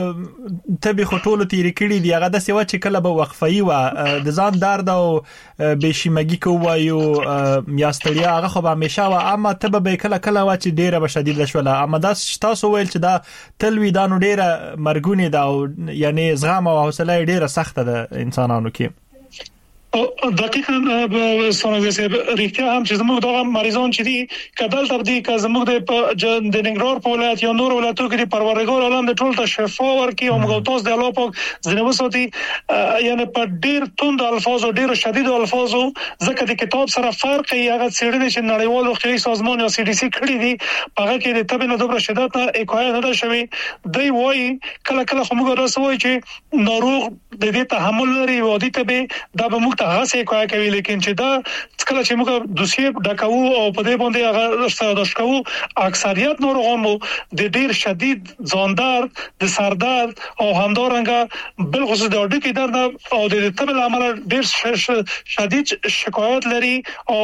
تبي خټولو تیری کړی دی هغه د سیوا چې کله به وقفه‌ای و د ځان درد او بشیمګي کوایو یا ستړیا هغه خو به همیشه و اما تبه به کله کله و چې ډیره به شدید لشوله اما دا تاسو ویل چې دا تلوي دانو ډیره مرګونی دا یعنی زغم او حوصله ډیره سخته ده انسانانو کې دقیقاً ستانګزای صاحب ریښتیا هم چې زموږ دغه مریضان چې دي کدل تر دې که زموږ د د ننګرهار په ولایت یا نور ولایتونو کې د پروردګار عالم د ټول ته شفا ورکړي او موږ تاسو د الله پاک ځنه وساتي یعنی په ډیر توند الفاظ او ډیر شدید الفاظ ځکه د کتاب سره فرق یې هغه څېړنې چې نړیوال روغتیايي سازمان یا سی ډي سي کړی دي هغه کې د تبه نه دومره شدت نه حکایت نه شوی دی وایي کله کله خو موږ راځوي چې ناروغ د دې تحمل لري او د تبه د به موږ هغه څه کوي کوي لیکن چې دا کله چې موږ دوسیه ډکاو او په دې باندې هغه استفاده کوو اکثریت ناروغان مو د ډیر شدید ځاندار د سردرد او همدارنګه بل خصوص د اډو کې درد او د تبه عمل ډیر شدید شکایت لري او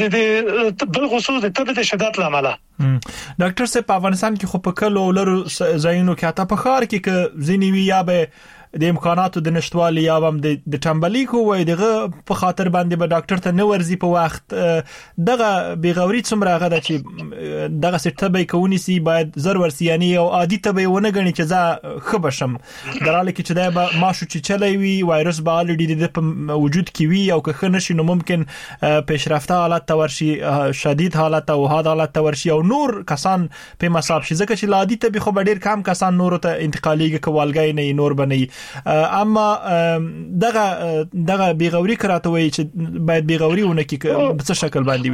د بل خصوص د تبه د شدت عمل ډاکټر صاحب په افغانستان کې خو په کلو لرو ځایونو کې اته په خار کې ک ځینی وی یا به د امکاناتو د نشټوالي یا هم د د ټمبلي کوی دغه په خاطر باندې به ډاکټر ته نه ورزي په وخت دغه بیغوري څومره غدا چې دغه سټبې کوونی سي باید ضرور سي یعنی او عادي ته ونه غني چې زه خبشم دراله کې چې دا به ماشو چې چلای وي وایرس به الډي د وجود کې وي او که خنه شي نو ممکن پیشرفته حالت تورشي شدید حالت او حاد حالت تورشي او نور کسان په مصاب شي ځکه چې لادي ته به خو ډیر کم کسان نور ته انتقالي کوالګای نه نور بنئ اما دغه دغه بیغوري کراته وي چې باید بیغوري ونه کې په څه شکل باندې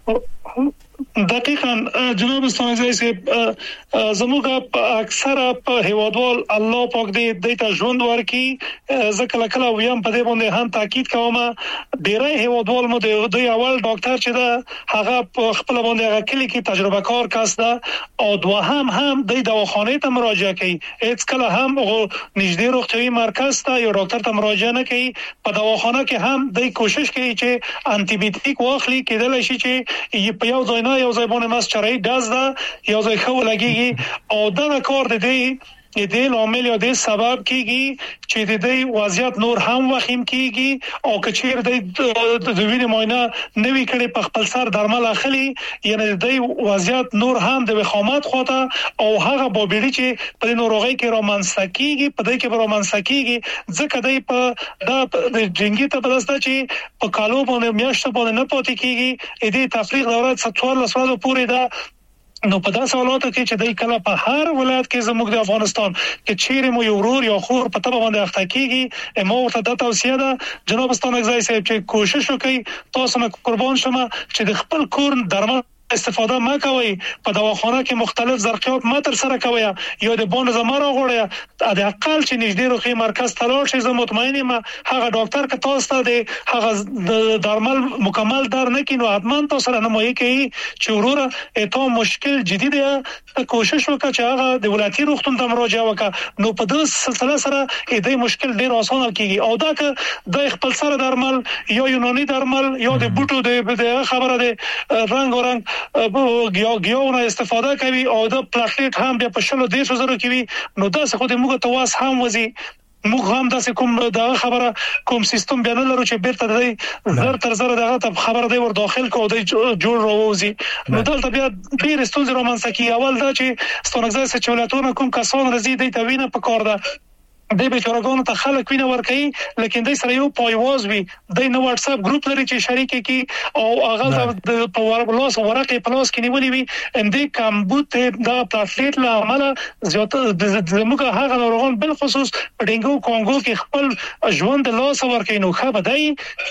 وي دقیقاً جناب ستانګزای صاحب زموږ اکثره په هیوادوال الله پاک دې د ته ژوند ورکړي ځکه کله ویم په دې باندې هم تاکید کوم ډیری هیوادوال مو د دوی اول ډاکټر چې دا هغه په خپل باندې هغه کلی کې تجربه کار کس ده او دوهم هم د دواخانه ته مراجعه کوي هیڅ کله هم نږدې روغتیايي مرکز ته یو ډاکټر ته مراجعه نه کوي په دواخانه کې هم د کوشش کوي چې انټي بیوټیک واخلي کېدل شي چې په یو ځای یو ځای باندې ماس چرای داز دا یو ځای خو لګيږي او دا کار د دې د عامل یا د سبب کیږي چې د دې وضعیت نور هم وخیم کیږي او کچیر د د وینې معاینه نوي کړي په خپل سر درمل اخلي یعنی د دې وضعیت نور هم د وخامت خوته او هغه بوبېړي چې په ناروغي کې رومانسه کیږي په دې کې رومانسه کیږي ځکه د په د جنګي ته پداسته چې په کالو باندې میاشت باندې نه پاتې کیږي دې تفریق دوره څوار لسواله پورې ده نو په داسې حالاتو کې چې د کله په هر ولایت کې زموږ د افغانستان کې چیرې مو یو ورور یا خور په تبه باندې اخته کیږي مو ورته د توصیه ده جناب ستانګزای صاحب چې کوشش وکړي تاسو نه قربان شمه چې د خپل کور درمل استفاده ما کوي په دواخانه کې مختلف زرقیات ما تر سره کوي یا د بون زماره غوړی د اقل چې نږدې روغتي مرکز تلاش شي زه مطمئن یم هغه ډاکټر که تاسو ته د هغه درمل مکمل در نه کینو حتما تاسو سره نمایي کوي چې وروره اته مشکل جدي دی کوشش وکړه چې هغه د ولایتي روغتون ته مراجعه وکړه نو په دې سلسله سره دې مشکل ډیر اسانه کیږي او دا که د خپل سره درمل یا یوناني درمل یا د بوټو د خبره ده رنگ او رنگ ګیاو ګیاو نه استفاده کوي او د پلاټلیټ هم بیا په شلو دیشو زره کوي نو دا څه خو د موږ تواس هم وزي موږ هم داسې کوم دا خبره کوم سیستم بیان لرو چې بیرته د زر تر زر دغه خبره دی ور داخل کو دی جوړ راوځي نو دلته بیا ډیر ستونزې رومانسه کی اول دا چې ستونزې سچولاتونه کوم کسان رزيدي ته وینه پکار ده د بیچارهګانو ته خلک وینه ورکړي لیکن د سره یو پایواز وي د نو واتس اپ ګروپ لري چې شریک کی او هغه د پاوربلاس ورقه پلاس کې نیولې وي ام دې کمبوت د پلاټلیټ له عمله زیاته د موږ هغه ناروغان بل خصوص په ډینګو کونګو کې خپل ژوند لاس ورکړي نو خو بدای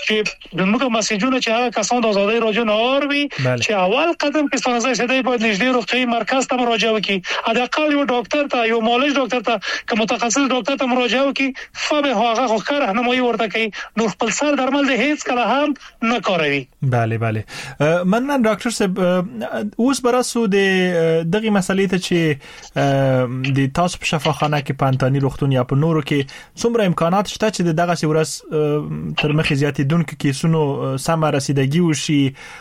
چې د موږ مسیجونه چې هغه کسان د آزادۍ راجو نور وي چې اول قدم کې ستاسو سره باید نږدې روغتي مرکز ته مراجعه وکړي ادا کال یو ډاکټر ته یو مالج ډاکټر ته که متخصص ډاکټر ته مراجعه وکړي فبه هغه خو کار راهنمایي ورته کوي نو خپل سر درمل د هیڅ کله هم نه کاروي bale bale مننه ډاکټر صاحب اوس براسو د دغه مسلې ته چې د تاسو په شفاخانه کې پانتانی روغتون یا په نورو کې څومره امکانات شته چې دغه سورس تر مخې زیاتېدونکو کیسونو سم رسیدګي وشي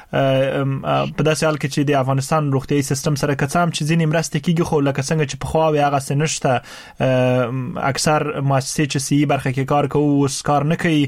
په داسې حال کې چې د افغانستان روغتيایي سیستم سره کڅام چې ځینې مرسته کیږي خو لکه څنګه چې په خو هغه سنشته اکثر مؤسسې چې سی برخه کې کار کوي اوس کار نه کوي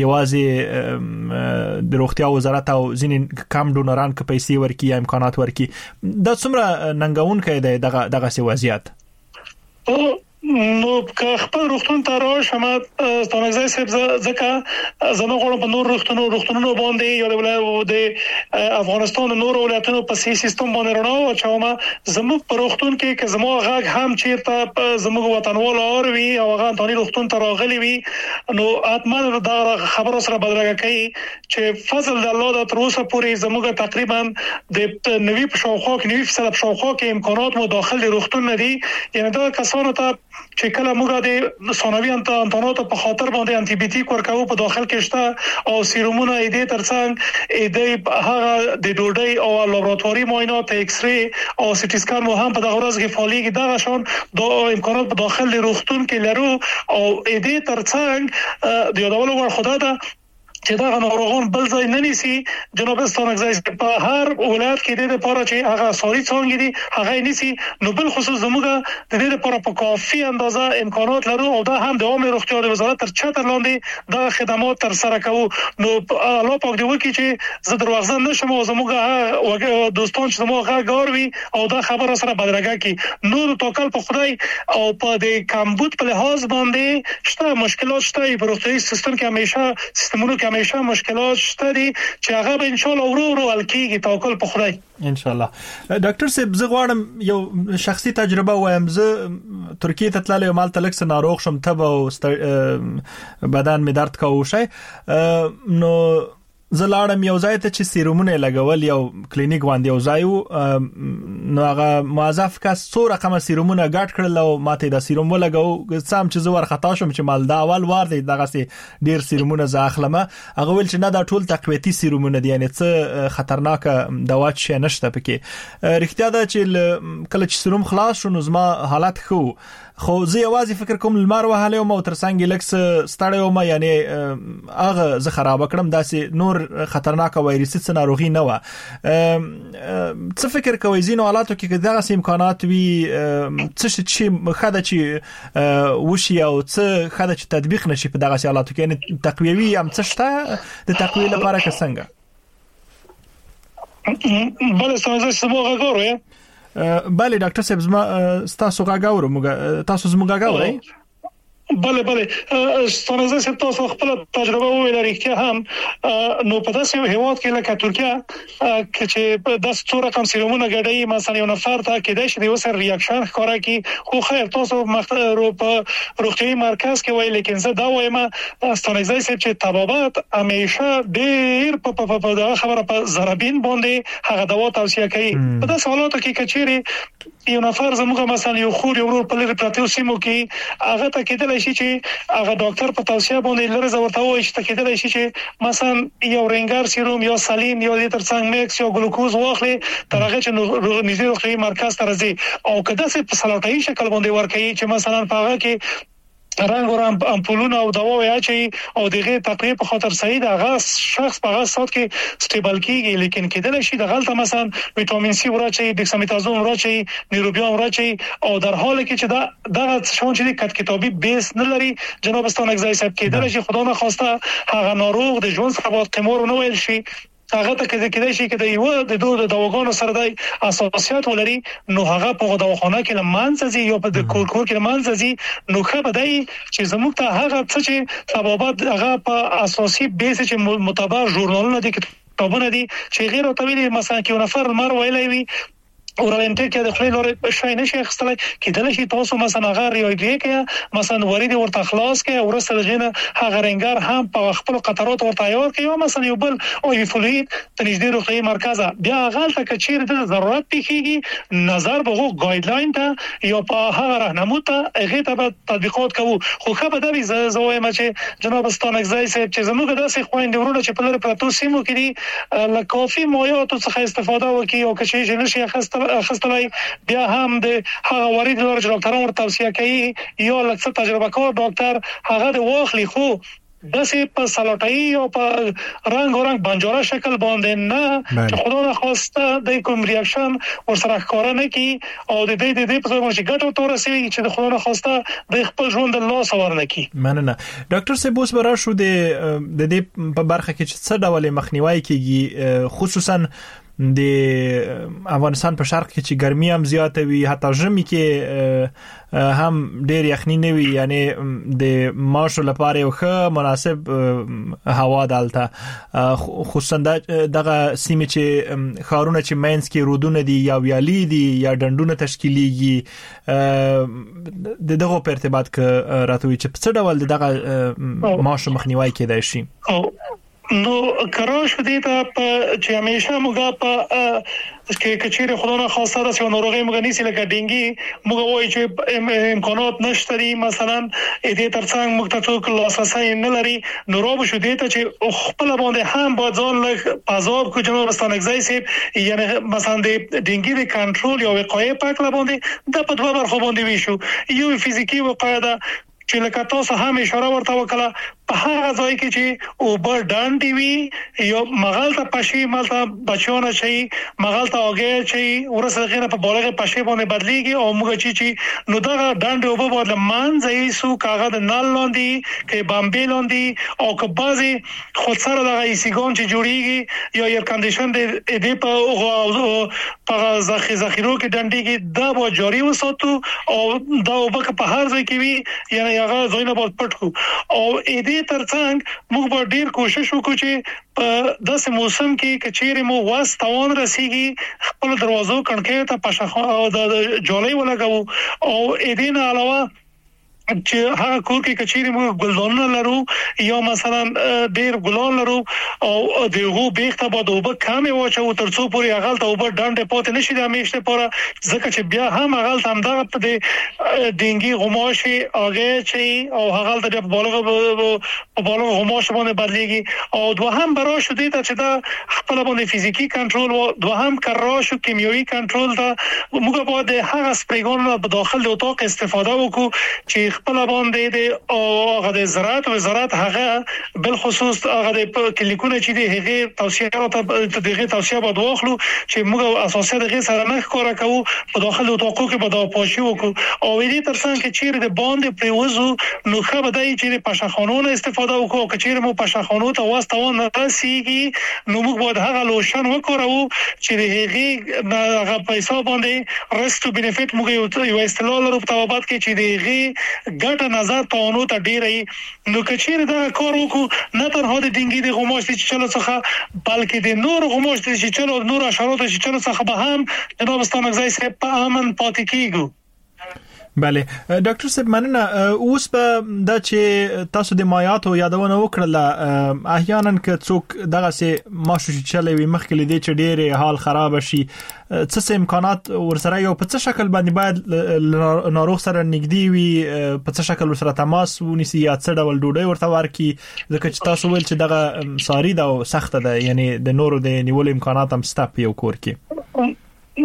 یوازې د روغتیا وزارت او ځینې کم ډونران کې پیسې ورکي یا امکانات ورکي دا څومره ننګون کوي دغه دغه سی وضعیت او نو که خپل روغتون ته راشم ستانګزای صاحب ځکه زموږ غواړم په نور روغتونو روغتونونو باندې یو د افغانستان نور ولایتونو په سي سیستم باندې رڼا او چوما زموږ په روغتون کې که زموږ غږ هم چیرته زموږ وطنوال اوروي او هغه انټونی روغتون ته راغلي وي نو اتمنه دا خبر سره بدرګه کوي چې فضل د الله د تر اوسه پورې زموږ تقریبا د نوي په شاوخوا کې نوي فیصد په شاوخوا کې امکانات مو داخل روغتون نه دي یعنی دا کسانو ته چې کله موږ د ثانوي انټوناتو په خاطر باندې انټي بیوټیک ورکوو په داخل کې شته او سیرومونه اې دې ترڅنګ اې دې هغه د ډوډۍ او لابراتواري معاینات ایکس ری او سی ټي سکان مو هم په دغه ورځ کې فعالیت دغه شان د امکانات په داخل روغتون کې لرو او اې دې ترڅنګ د یادولو ور خدای ته چې دا ناروغان بل ځای نه نيسي جناب ستانګزای په هر ولایت کې د لپاره چې هغه سوري څنګه دي هغه نيسي نو بل خصوص زموږ د دې لپاره په کافي اندازه امکانات لرو او دا هم د عامه روغتیا د وزارت تر چتر لاندې دا خدمات تر سره کوو نو الله پاک دې وکړي چې زه دروازه نشم او زموږ دوستان چې زموږ غاړوي او دا خبره سره بدرګه کی نور توکل په خدای او په دې کمبود په لحاظ باندې شته مشکلات شته په روغتیايي سیستم کې همیشه سیستمونو کې همیشه مشکلات شته دي چې هغه به ان شاء الله ورو ورو حل کیږي توکل په خدای ان شاء الله. ډاکټر صاحب زه غواړم یو شخصي تجربه وایم زه ترکیه ته تللی مال تلک سره ناروغ شم تبه او بدن می درد کاوه شي نو زه لاړم یو ځای ته چې سیرومونه لګول یو کلینیک باندې یو ځای نو هغه موظف کس څو رقم سیرومونه ګډ کړل او ماته دا سیروم ولګاو سم چې زه ورخطا شم چې مال دا اول وار دی دغه سي ډیر سیرومونه زاخلمه هغه ول چې نه دا ټول تقویتي سیرومونه دي یعنی څه خطرناک دوا چې نشته پکې رښتیا ده چې کله چې سیروم خلاص شو نو زما حالت خو خو زه یوازې فکر کوم لمر وهاله او ترڅنګ لکس ستړیو ما یعنی هغه زه خراب کړم داسې نور خطرناک وایرسي څه ناروغي نه و څه فکر کوي زینو حالاتو کې دغه امکانات وي څه چې خاله چې وشي او څه خاله چې تطبیق نشي په دغه حالاتو کې یعنی تقویوي هم څه شته د تقوی لپاره څنګه بل څه سمو غوړو بله ډاکټر صاحب زما تاسو غاګاورو موږ تاسو زما غاګاورئ بله بله ستاسو سره تاسو خپل تجربه ویل لري هم نو په داسې هیواد کې لکه ترکیه چې د څو رقم سیرومونه غړي مثلا یو نفر ته کې د شې وسر ریاکشن ښکارا کی خو خیر تاسو مخترو په روغتيایي مرکز کې وایي لیکن زه دا وایم ستاسو چې طبابت همیشه ډیر په په دا خبره په زرابین باندې هغه دوا توصیه کوي په داسې حالاتو کې کچېری یو نفر زموږ مثلا یو خور یو ورور په لری پراتیو سیمو کې هغه ته کېدل شي چې هغه ډاکټر په توصیه باندې لره زورته وایي چې کېدل شي چې مثلا یو رنګار سیروم یا سالین یا د ترڅنګ میکس یا ګلوکوز واخلي ترغه چې نږدې روغتيایي مرکز ته راځي او کله چې په سلاټي شکل باندې ورکوي چې مثلا په هغه کې رنګ ورم امپولونه او دوا واچي او دغه تقریبا په خاطر صحیح دغه شخص په هغه سات کې سټیبل کیږي لیکن کېدل شي د غلطه مثلا وټامین سي ورچي ډیکسامیتازون ورچي نیروبیان ورچي او در حال کې چې دا دغه شون چې کټ کتابي بیس نه لري جناب ستانګزای صاحب کېدل شي خدای نه خواسته هغه ناروغ د ژوند څخه بعد قمار نه ویل شي هغه ته کې کېدای شي چې د یو د دوه د دواګانو سره د اساسيات ولري نو هغه په دواخانه کې لمانځي یو په د کور کور کې لمانځي نو خو بدای چې زموږ ته هغه څه چې طبابت هغه په اساسي بیس چې متبر ژورنالونه دي کتابونه دي چې غیر طبيعي مثلا کې نفر مر ویلای وي اورالنټ کې د خپل لوري شای نشي خستلای کېدل شي تاسو مثلا غیر یو دی کې مثلا ورید ورته خلاص کې ورسره لجنه هغه رنګار هم په خپل قطرات ورته یو کې مثلا یو بل او یو فلوید تنځ دی روغتي مرکز بیا غلطه کچیر د ضرورت پیږي نظر به ګایډلاین ته یو په هغه راهنمو ته هغه ته تطبیقات کوو خو خو به د زویم چې جناب ستانګزای صاحب چې زموږ داسې خويندې ورونه چې په لور پراتو سیمو کې دي لکافي مویات څخه استفاده وکي او کشي جنشي خسته خستلای بیا هم د هغه ورید لور ډاکټرانو ورته توصیه کوي یو لکه تجربه کار ډاکټر هغه د واخلي خو داسې په سلاټي او په رنگ او رنگ بنجاره شکل باندې نه چې خدای نه خواسته د کوم ریاکشن ورسره ښکار نه کی او د دې د دې په څیر چې ګټو تور رسي چې د خدای نه خواسته د خپل ژوند الله سوار نه کی مننه ډاکټر سیبوس برا شو د د دې په برخه کې چې څه ډول مخنیوي کیږي خصوصا د افغانستان په شرق کې چې ګرمي هم زیاته وي، حتی ژمي کې هم ډېر یخني نه وي، یعنی د ماشو لپاره یو ښه مناسب هوا دالته، خصوصا دغه سیمه چې ښارونه چې مینس کې رودونه دي یا ویالي دي یا ډنډونه تشکیلیږي، د دغه په ارتباط کې راتوي چې په څه ډول دغه ماشو مخنیوي کېدای شي. نو کراش دې ته چې همیشه موږ په کې کچېره خدانه خاصه ده چې ناروغي موږ نيسي لکه ډینګي موږ وایي چې امکانات نشته دي، مثلا دې ترڅنګ موږ ته څوک لاسرسي نه لري، نو راو شو دې ته چې خپل باندې هم باید ځان لږ پازاب کو جناب ستانګزای سي، یعنی مثلا د ډینګي د کنټرول یا وقایې په کله باندې د په دوه برخو باندې ویشو، یو فزیکی وقایه ده چې لکه تاسو هم اشاره ورته وکړه په هغه ځای کې چې اوبر ډانډي وي یو مغال ته پشي مالته بچونه شي مغال ته اوګه شي ورسره غیر په بالغه پشي باندې بدليږي او موږ چې چې نو دا ډانډي اوبه باندې مانځي سو کاغه د نال لاندې کې بامبي لاندې او که بازي خود سره د ایسیګون چې جوړیږي یا ایر کنډیشن د دې په په ځخې ذخیرو کې ډانډي کې دا به جاری وساتو او دا اوبه په هر ځای کې وي، یعنی هغه ځای نه باید پټ کو او دې ترڅنګ موږ به ډیر کوشش وکړو چې په داسې موسم کې کچېره مو واس توان رسیږي خپل دروازو کڼکې ته پښه د جولای ولګو او دې نه علاوه چې هغه کور کې کچېری موږ ګلدانونه لرو یا مثلا ډېر ګلان لرو او دغه بیخته به د وب کمه واچو ترڅو پورې هغه ته وب ډانډه پاتې نشي د همیشه پوره، ځکه چې بیا هم هغه ته هم دغه په ډینګي غماشي هغه چې او هغه ته په بالغ په بالغ غماش باندې بدلېږي او دوه هم برا شو دي چې دا خپل باندې فزیکی کنټرول او دوه هم کراشو کیمیاوي کنټرول ته موږ باید هغه سپریګون په داخل د اتاق استفاده وکړو چې خپل باندې د او غد زراعت وزارت هغه بل خصوص هغه د کلیکونه چې د هغه توصیه ته دغه توصیه به واخلو چې موږ اساسي دغه سره نه کار کوو په داخل اتاقو کې به دا پوښي وکړو او دې ترڅنګ چې چیرې د باندې پریوزو نو خو به دای چې پښخانونه استفاده وکړو کچېره مو پښخانو ته واسطه نه رسیږي نو موږ به هغه لوشن وکړو چې د هغه هغه پیسې باندې رستو بنفیټ موږ یو استلال لرو په توابط کې چې دغه ګټه نظر تاونو ته ډیرې نو کچېره دا کار وکړو نه تر هدا ډینګي د غماش چې چلو څخه بلکې د نور غماش چې چلو نور اشارات چې چلو څخه به هم جناب ستانګزای سره په امن پاتې کیږو. بله ډاکټر صاحب مننه. اوس په دا چې تاسو د مایاتو یادونه وکړه احیانا که څوک دغه سه ماشو چې چلوي مخکې لدی چې ډېر حال خراب شي څه څه امکانات ورسره یو په څه شکل باندې باید ناروغ سره نږدې وي په څه شکل ورسره تماس ونیسي یا څه ډول ډوډۍ ورته ورکي ځکه چې تاسو ویل چې دغه ساری دا سخت ده یعنی د نورو د نیول امکانات هم ستاپ یو کور کې.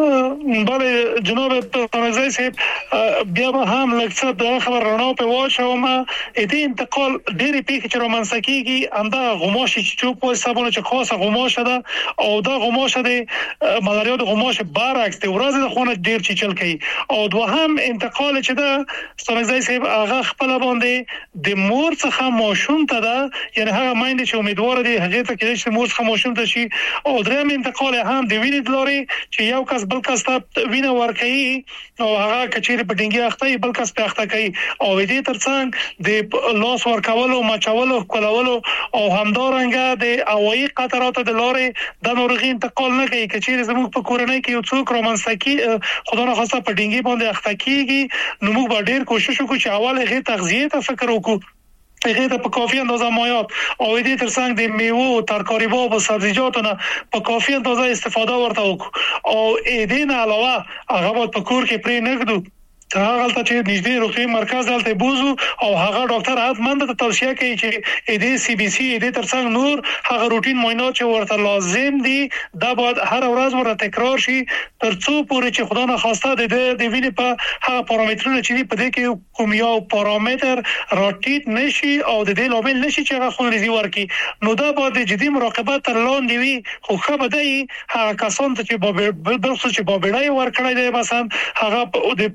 بله جناب تنزای صاحب بیا به هم لکه د خبر رڼا په واچو ما دې انتقال ډېری پیښې چې رومانسکیږي انده غماش چې چوپ په سبونه چې خاصه غماش ده او دا غماش ده ملاریا د غماش برعکس دی ورځ د خونه ډېر چې چل کوي او دوه هم انتقال چې ده تنزای صاحب هغه خپل باندې د مور څخه ماشوم ته ده یعنی هغه مایند چې امیدوار دي هغه ته کې چې مور څخه ماشوم ته شي او دریم انتقال هم د وینې دلاري چې یو بل کس ته وینه ورکړي او هغه کچېره په ډینګي اخته بل کس په اخته کوي او دې ترڅنګ د لاس ورکولو مچولو کولولو او همدارنګه د اوایي قطرات د لارې د نورغي انتقال نه کوي کچېره زموږ په کورنۍ کې یو څوک رومانسکی خدای نه خواسته په ډینګي باندې اخته کیږي نو موږ به ډېر کوشش وکړو چې اول هغه تغذیه ته فکر وکړو هغه ته په کافي اندازه مایات او دې ترڅنګ د میوه او ترکاری باب او سبزیجاتو نه په کافي اندازه استفاده ورته وکړو او دې نه علاوه هغه په کور کې پرې نګدو هغه ته چې نږدې روغتي مرکز دلته بوزو او هغه ډاکټر حتمند ته توصيه کوي چې دې سی بي سي دې ترڅنګ نور هغه روټین معاینات چې ورته لازم دي دا باید هر ورځ ورته تکرار شي ترڅو پورې چې خدای نه خواسته د دې وینې په هغه پارامترونه چې په دې کې کوم یو پارامتر راټیټ نشي او د دې لامل نشي چې هغه خونریزي ورکي نو دا باید جدي مراقبت تر لاندې وي خو خبره دی هغه کسان چې بل څه چې بابړای ورکړای دی مثلا هغه د پوز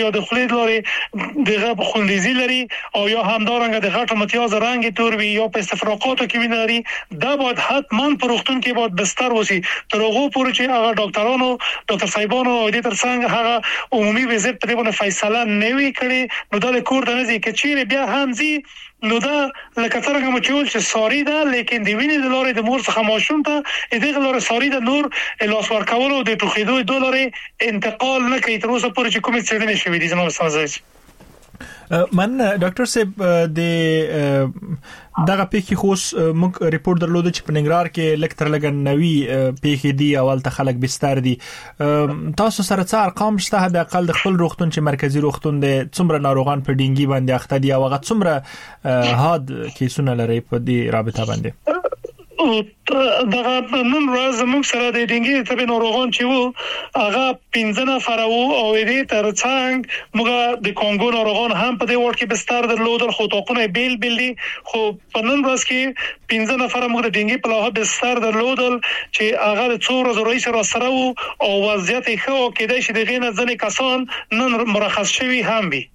یا د خولې لارې دغه خوندیزي لري او یا همدارنګه د غټ متیاز رنگ تور وي یا په استفراقاتو کې ویني لري، دا باید حتما په روغتون کې باید بستر وسی تر هغه پورې چې هغه ډاکټرانو ډاکټر صاحبانو او د تر څنګه هغه عمومي وزیر په دې باندې فیصله نه وی کړي، نو دا د کور د نزي کې چیرې بیا هم زی نو دا لکه څنګه مو چول چې ساری ده، لیکن د وینې د لارې د مور څخه ماشوم ته دغه لارې ساری ده نور لاس ورکول او د ټوخېدو د لارې انتقال نه کوي تر اوسه پورې چې کومې څېړنې شوې دي. زما استاد من ډاکټر صاحب د دغه پیښې خوش موږ ریپورت درلود چې په ننګرهار کې لکتر لګن نوي پیښې دي اول ته خلک بستر دي. تاسو سره څه ارقام شته د اقل د خپل روغتون چې مرکزی روغتون د څومره ناروغان په ډینګي باندې اخته دي او هغه څومره هاد کیسونه لري په دې رابطه باندې؟ دغه نن ورځ موږ سره د ډینګي تبې ناروغان چې وو هغه پنځه نفر وو او دې ترڅنګ موږ د کونګو ناروغان هم په دې وړ کې بستر درلودل، خو توقونه بیل بیل دي، خو په نن ورځ کې پنځه نفر موږ د ډینګي په لاره بستر درلودل چې هغه د څو ورځې رئیس را سره وو او وضعیت یې ښه او کېدای شي دغه نه ځنې کسان نن مرخص شوي هم وي.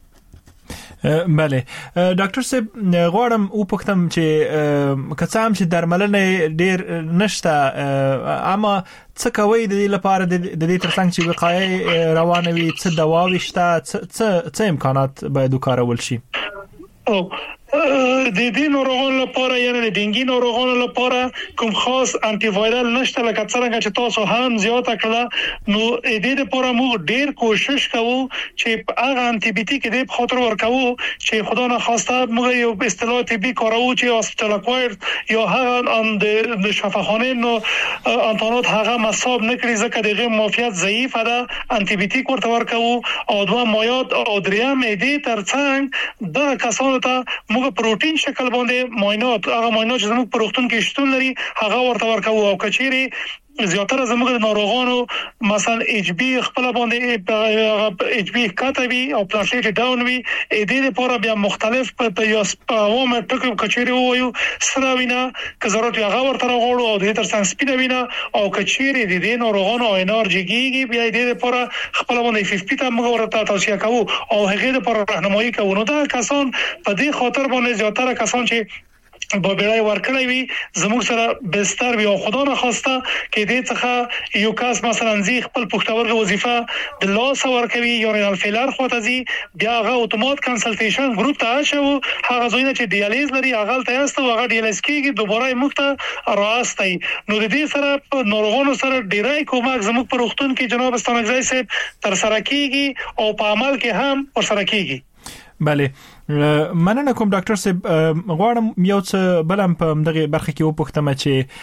بله ډاکټر صاحب غواړم او پختم چې کڅام چې درملنه ډیر نشته، اما څه کوي د دې لپاره د دې ترڅنګ چې وقایع روانوي، څه دواوي شته، څه څه امکانات باید وکارول شي؟ او د دې ناروغانو لپاره یعنی د ډینګي ناروغانو لپاره کوم خاص انټي وایرال نشته، لکه څنګه چې تاسو هم زیاته کړه. نو د دې لپاره موږ ډیر کوشش کوو چې هغه انټي بیوټیک دې په خاطر ورکوو چې خدا نه خواسته موږ یو اصطلاح طبي کارو چې هاسپټال اکوایرډ یا هغه د شفاخانه نو انتونات هغه مصاب نکړي ځکه دغه معافیت ضعیف ده، انټي بیوټیک ورته ورکوو او دوه مایات او دریم دې ترڅنګ د کسانو ته پروتین شکل باندې معاینات هغه معاینات چې زموږ په روغتون کې شتون لري هغه ورته ورکوو او کچيري زیاتره زموږ د ناروغانو مثلا ایچ بی خپل باندې ایچ بی کاتوي او پلاسټیټ ډاون وي د دې لپاره بیا مختلف په یوس په ومه ټکو کچيري وایو سره وینا که ضرورت هغه ورته راغړو او د دې ترڅنګ سپینه وینا او کچيري د دې ناروغانو انرژي کیږي بیا د دې لپاره خپل باندې پنځه پنځه موږ ورته توصيه کوو او هغه لپاره راهنمایي کوو. نو دا کسان په دې خاطر باندې زیاتره کسان چې په بیړۍ ورکړی وي زموږ سره بستر وي او خدا نه خواسته کې دې څخه یو کس مثلا زی خپل پښتورګو وظیفه د لاس ورکوي یا رینال فیلر خواته زی بیا هغه اتومات کنسلټیشن ګروپ ته شو هغه زوینه چې ډیالیز لري هغه ته است او هغه ډیالیز کیږي دوباره مخته راستي. نو د دې سره ناروغانو سره ډیرای کومک زموږ په روغتون کې جناب ستانګزای صاحب تر سره کیږي او په عمل کې هم ور سره کیږي. بله مننه کوم ډاکټر صاحب. غواړم یو څه بلم په دغه برخه کې وپوښتم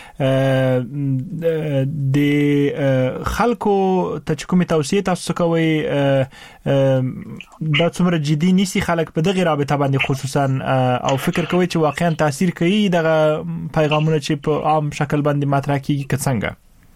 چې د خلکو ته کومه توصیه تاسو کوي دا څومره جدي نيسي خلک په دغه رابطه باندې خصوصا او فکر کوي چې واقعا تاثیر کوي دغه پیغامونه چې په عام شکل باندې مطرح کیږي که څنګه؟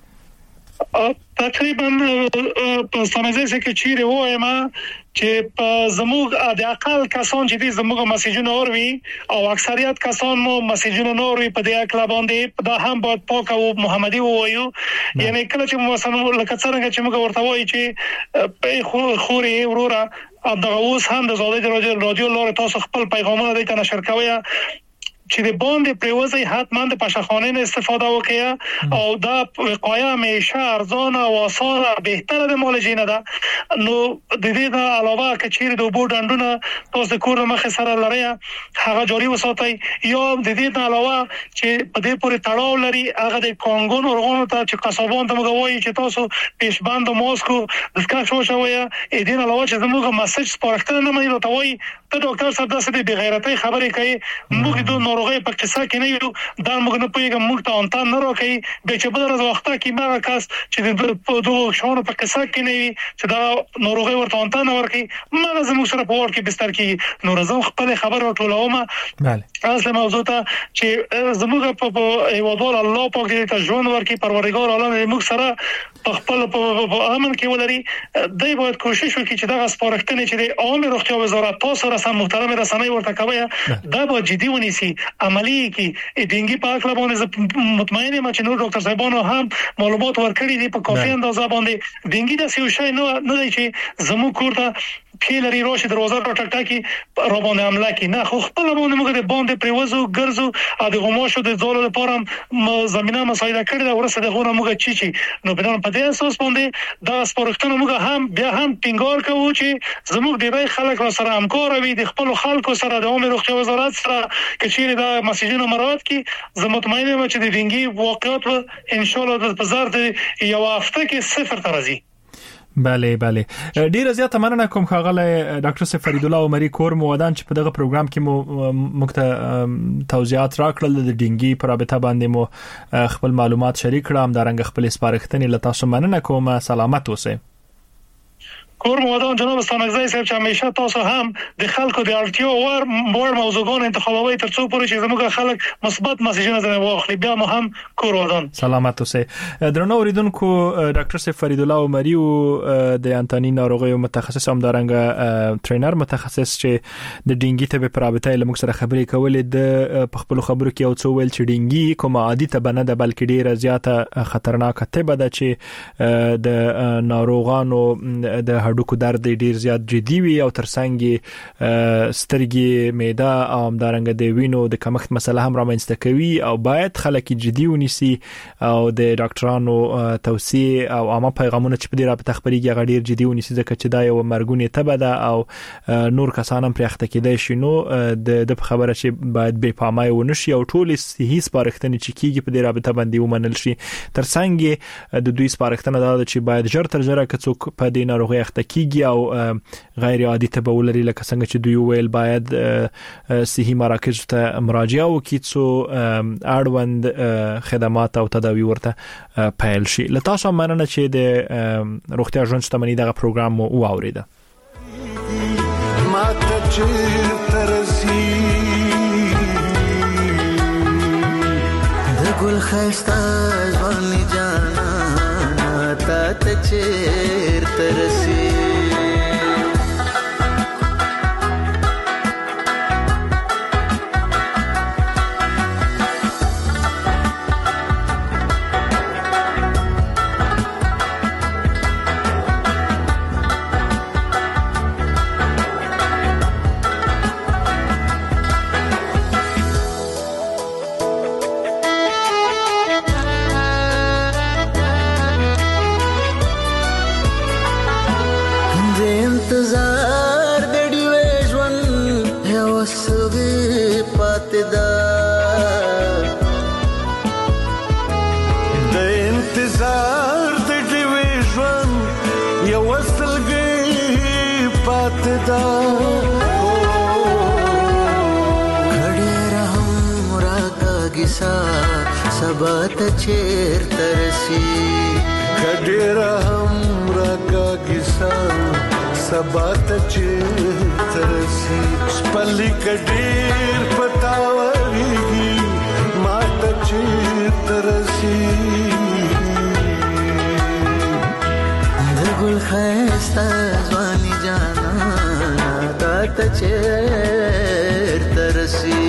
تقریبا په سمجه کې چیرې وایم چې په زموږ د اقل کسان چې د زموږ مسیجونه اوروي او اکثریت کسان مو مسیجونه نوري په دې اکلا باندې دا هم باید پاک او محمدي وایو. یعنی کله چې مثلا لکه څنګه چې موږ ورته وایي چې په خوري وروره دا اوس هم د زاده رادیو لاره تاسو خپل پیغامونه د نشر کوي چې د باندې پریوزي حتما د پاشخانه نه استفاده وکړي او دا وقایه همیشه ارزانه او اسانه بهتره د معالجې نه ده. نو د دې نه علاوه کچیر د بو ډندونه تاسو د کور مخه سره لري هغه جاري وساتئ یا د دې نه علاوه چې په دې پورې تړاو لري هغه د کونګو نورغونو ته چې قصابان ته موږ چې تاسو پیشبند ماسکو د ښه شو شوی د دې نه علاوه چې موږ میسج سپارښتنه نه مې راته وایي ته ډاکټر صاحب داسې د بغیرتۍ خبرې کوي موږ د ناروغي په قصه کې نه یو دا موږ نه پوهیږم موږ ته انتان نه راکې به چې بل ورځ وخت کې ما کاس چې په دوه شونه په قصه کې نه وي چې دا ناروغي ورته انتان نه ورکې ما زموږ سره په ور کې بستر کې نو زه خپل خبر ورټولوم. بله اصل موضوع ته چې زموږ په ایوادور الله پاک دې ته ژوند ورکې پروردګار الله موږ سره په خپل په امن کې ولري دای باید کوشش وکړي چې دا سپارښتنه چې د عام روغتیا وزارت تاسو سره محترم رسنۍ ورته کوي دا به جدي ونیسي عملی کې ډینګي په اړه باندې مطمئن یم چې نور ډاکټر صاحبانو هم معلومات ورکړي دي په کافي اندازه باندې ډینګي د سیو شای نه نه دی چې زموږ کور ته پیلری روش دروازه را ټک ټکی را باندې حمله کی نه خو خپل باندې موږ د باندې پریوزو ګرځو ا د غماشو د زول لپاره زمينه مساعده کړې دا ورسره دغه موږ چی چی نو په دې په دې اساس باندې دا سپورښتنه موږ هم بیا هم ټینګار کوو چې زموږ د رای خلک را سره همکار وي د خپل خلکو سره د عمر روغتیا وزارت سره کچېره دا مسیجونه مراعات کی زه مطمئن یم چې د ډینګي واقعیت ان شاء الله د بازار د یو هفته کې صفر ته راځي. بله بله ډیر زیاته مننه کوم خاغله ډاکټر سیف فرید الله عمری کور مودان چې په دغه پروګرام کې مو مکته توضیحات راکړل د ډینګي پر رابطه باندې مو خپل معلومات شریک کړم دا رنګ خپل سپارښتنې لته تاسو مننه کوم سلامت اوسئ. کور مودان جناب ستانکزی صاحب چې همیشه تاسو هم د خلکو د اړتیا ور مور موضوعګان انتخابوي تر څو پورې چې زموږ خلک مثبت مسیجونه زنه واخلي بیا مو هم کور مودان سلامت اوسئ. درنو اوریدونکو ډاکټر سیف فرید الله عمری او د انتانی ناروغیو متخصص هم دارنګ ټرینر متخصص چې د ډینګي ته په رابطه له موږ سره خبرې کولې د خپل خبرو کې او څو ویل چې ډینګي کومه عادي ته بنه ده بلکې ډیره زیاته خطرناک ته ده چې د ناروغانو د هډوکو درد ډیر زیات جدي وي او ترڅنګ سترګې معده او همدارنګه د وینو د کمښت مسله هم رامنځته کوي او باید خلک جدي ونیسي او د ډاکټرانو توصیه او عامه پیغامونه چې په دې رابطه خبريږي هغه ډیر جدي ونیسي ځکه چې دا یو مرګونی تبه ده او نور کسان هم پرې اخته کېدای شي نو د د خبره چې باید بې پامای ونشي او ټول صحیح سپارښتنې چې کیږي په دې رابطه باندې ومنل شي ترڅنګ د دوی سپارښتنه ده چې باید ژر تر ژره کڅوک په دې ناروغي اخته کیږي او غیر عادي تبه ولري لکه څنګه چې دوی ویل باید صحي مراکز ته مراجعه وکړي څو اړوند خدمات او تداوی ورته پیل شي. لته تاسو مننه چې د روغتیا ژوند شتمنۍ دغه پروګرام مو واوریده. ماته چې ترسي د ګل خسته ځواني جانا ته چې ترسي سبات چیر ترسی کډیر هم راکا کیسا سبات چیر ترسی سپلی کډیر پتاوریږي مات چیر ترسی د ګل خسته ځواني جانا تا چیر ترسی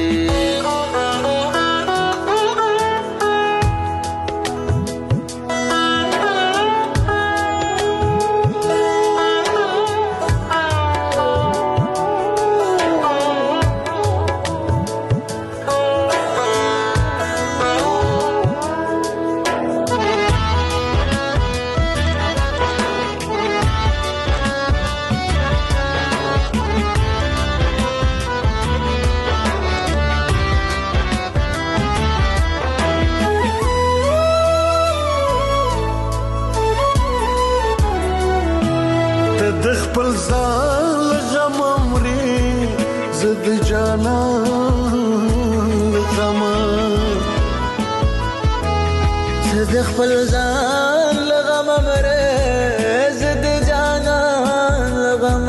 خپل ځان لغم مره زد جانان لغم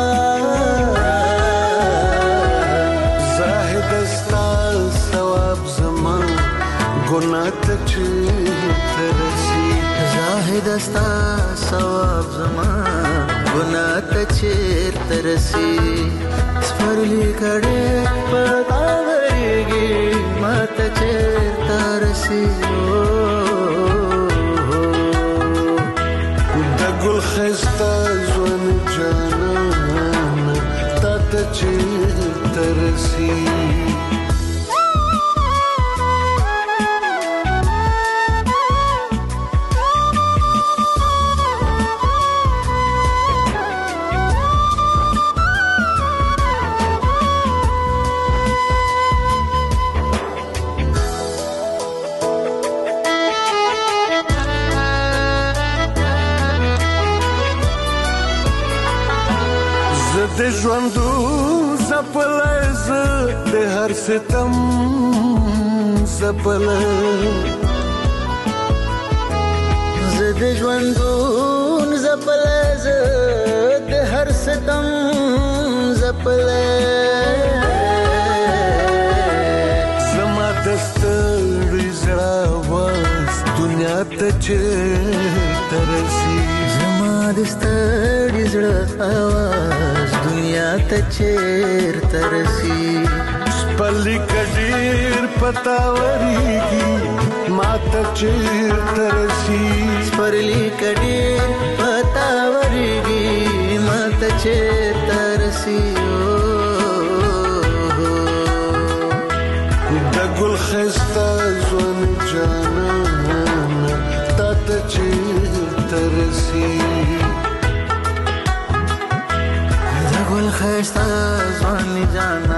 زاهد استال ثواب زمان ګناه ته ترسي زاهد استال ثواب زمان ګناه ته ترسي سپرلی کړه پتاوريږي ماته چیر ترسي ګل خسته ځوان جانا چې ترسي د ژوندو زپلای ز د هر ستم زپلای ز د ژوندو زپلای ز د هر ستم زپلای زما دستړي زړه واس دنیا ته چیرته رسي زما دستړي زړه واس دنیا ته چیرته رسي سپلی کډیر پتاوريږي ما ته چیرته رسي سپلی کډیر پتاوريږي ما ته چیرته رسي د ګل خسته ځوان جانان ته چیرته رسي ګل خسته ځوان جانا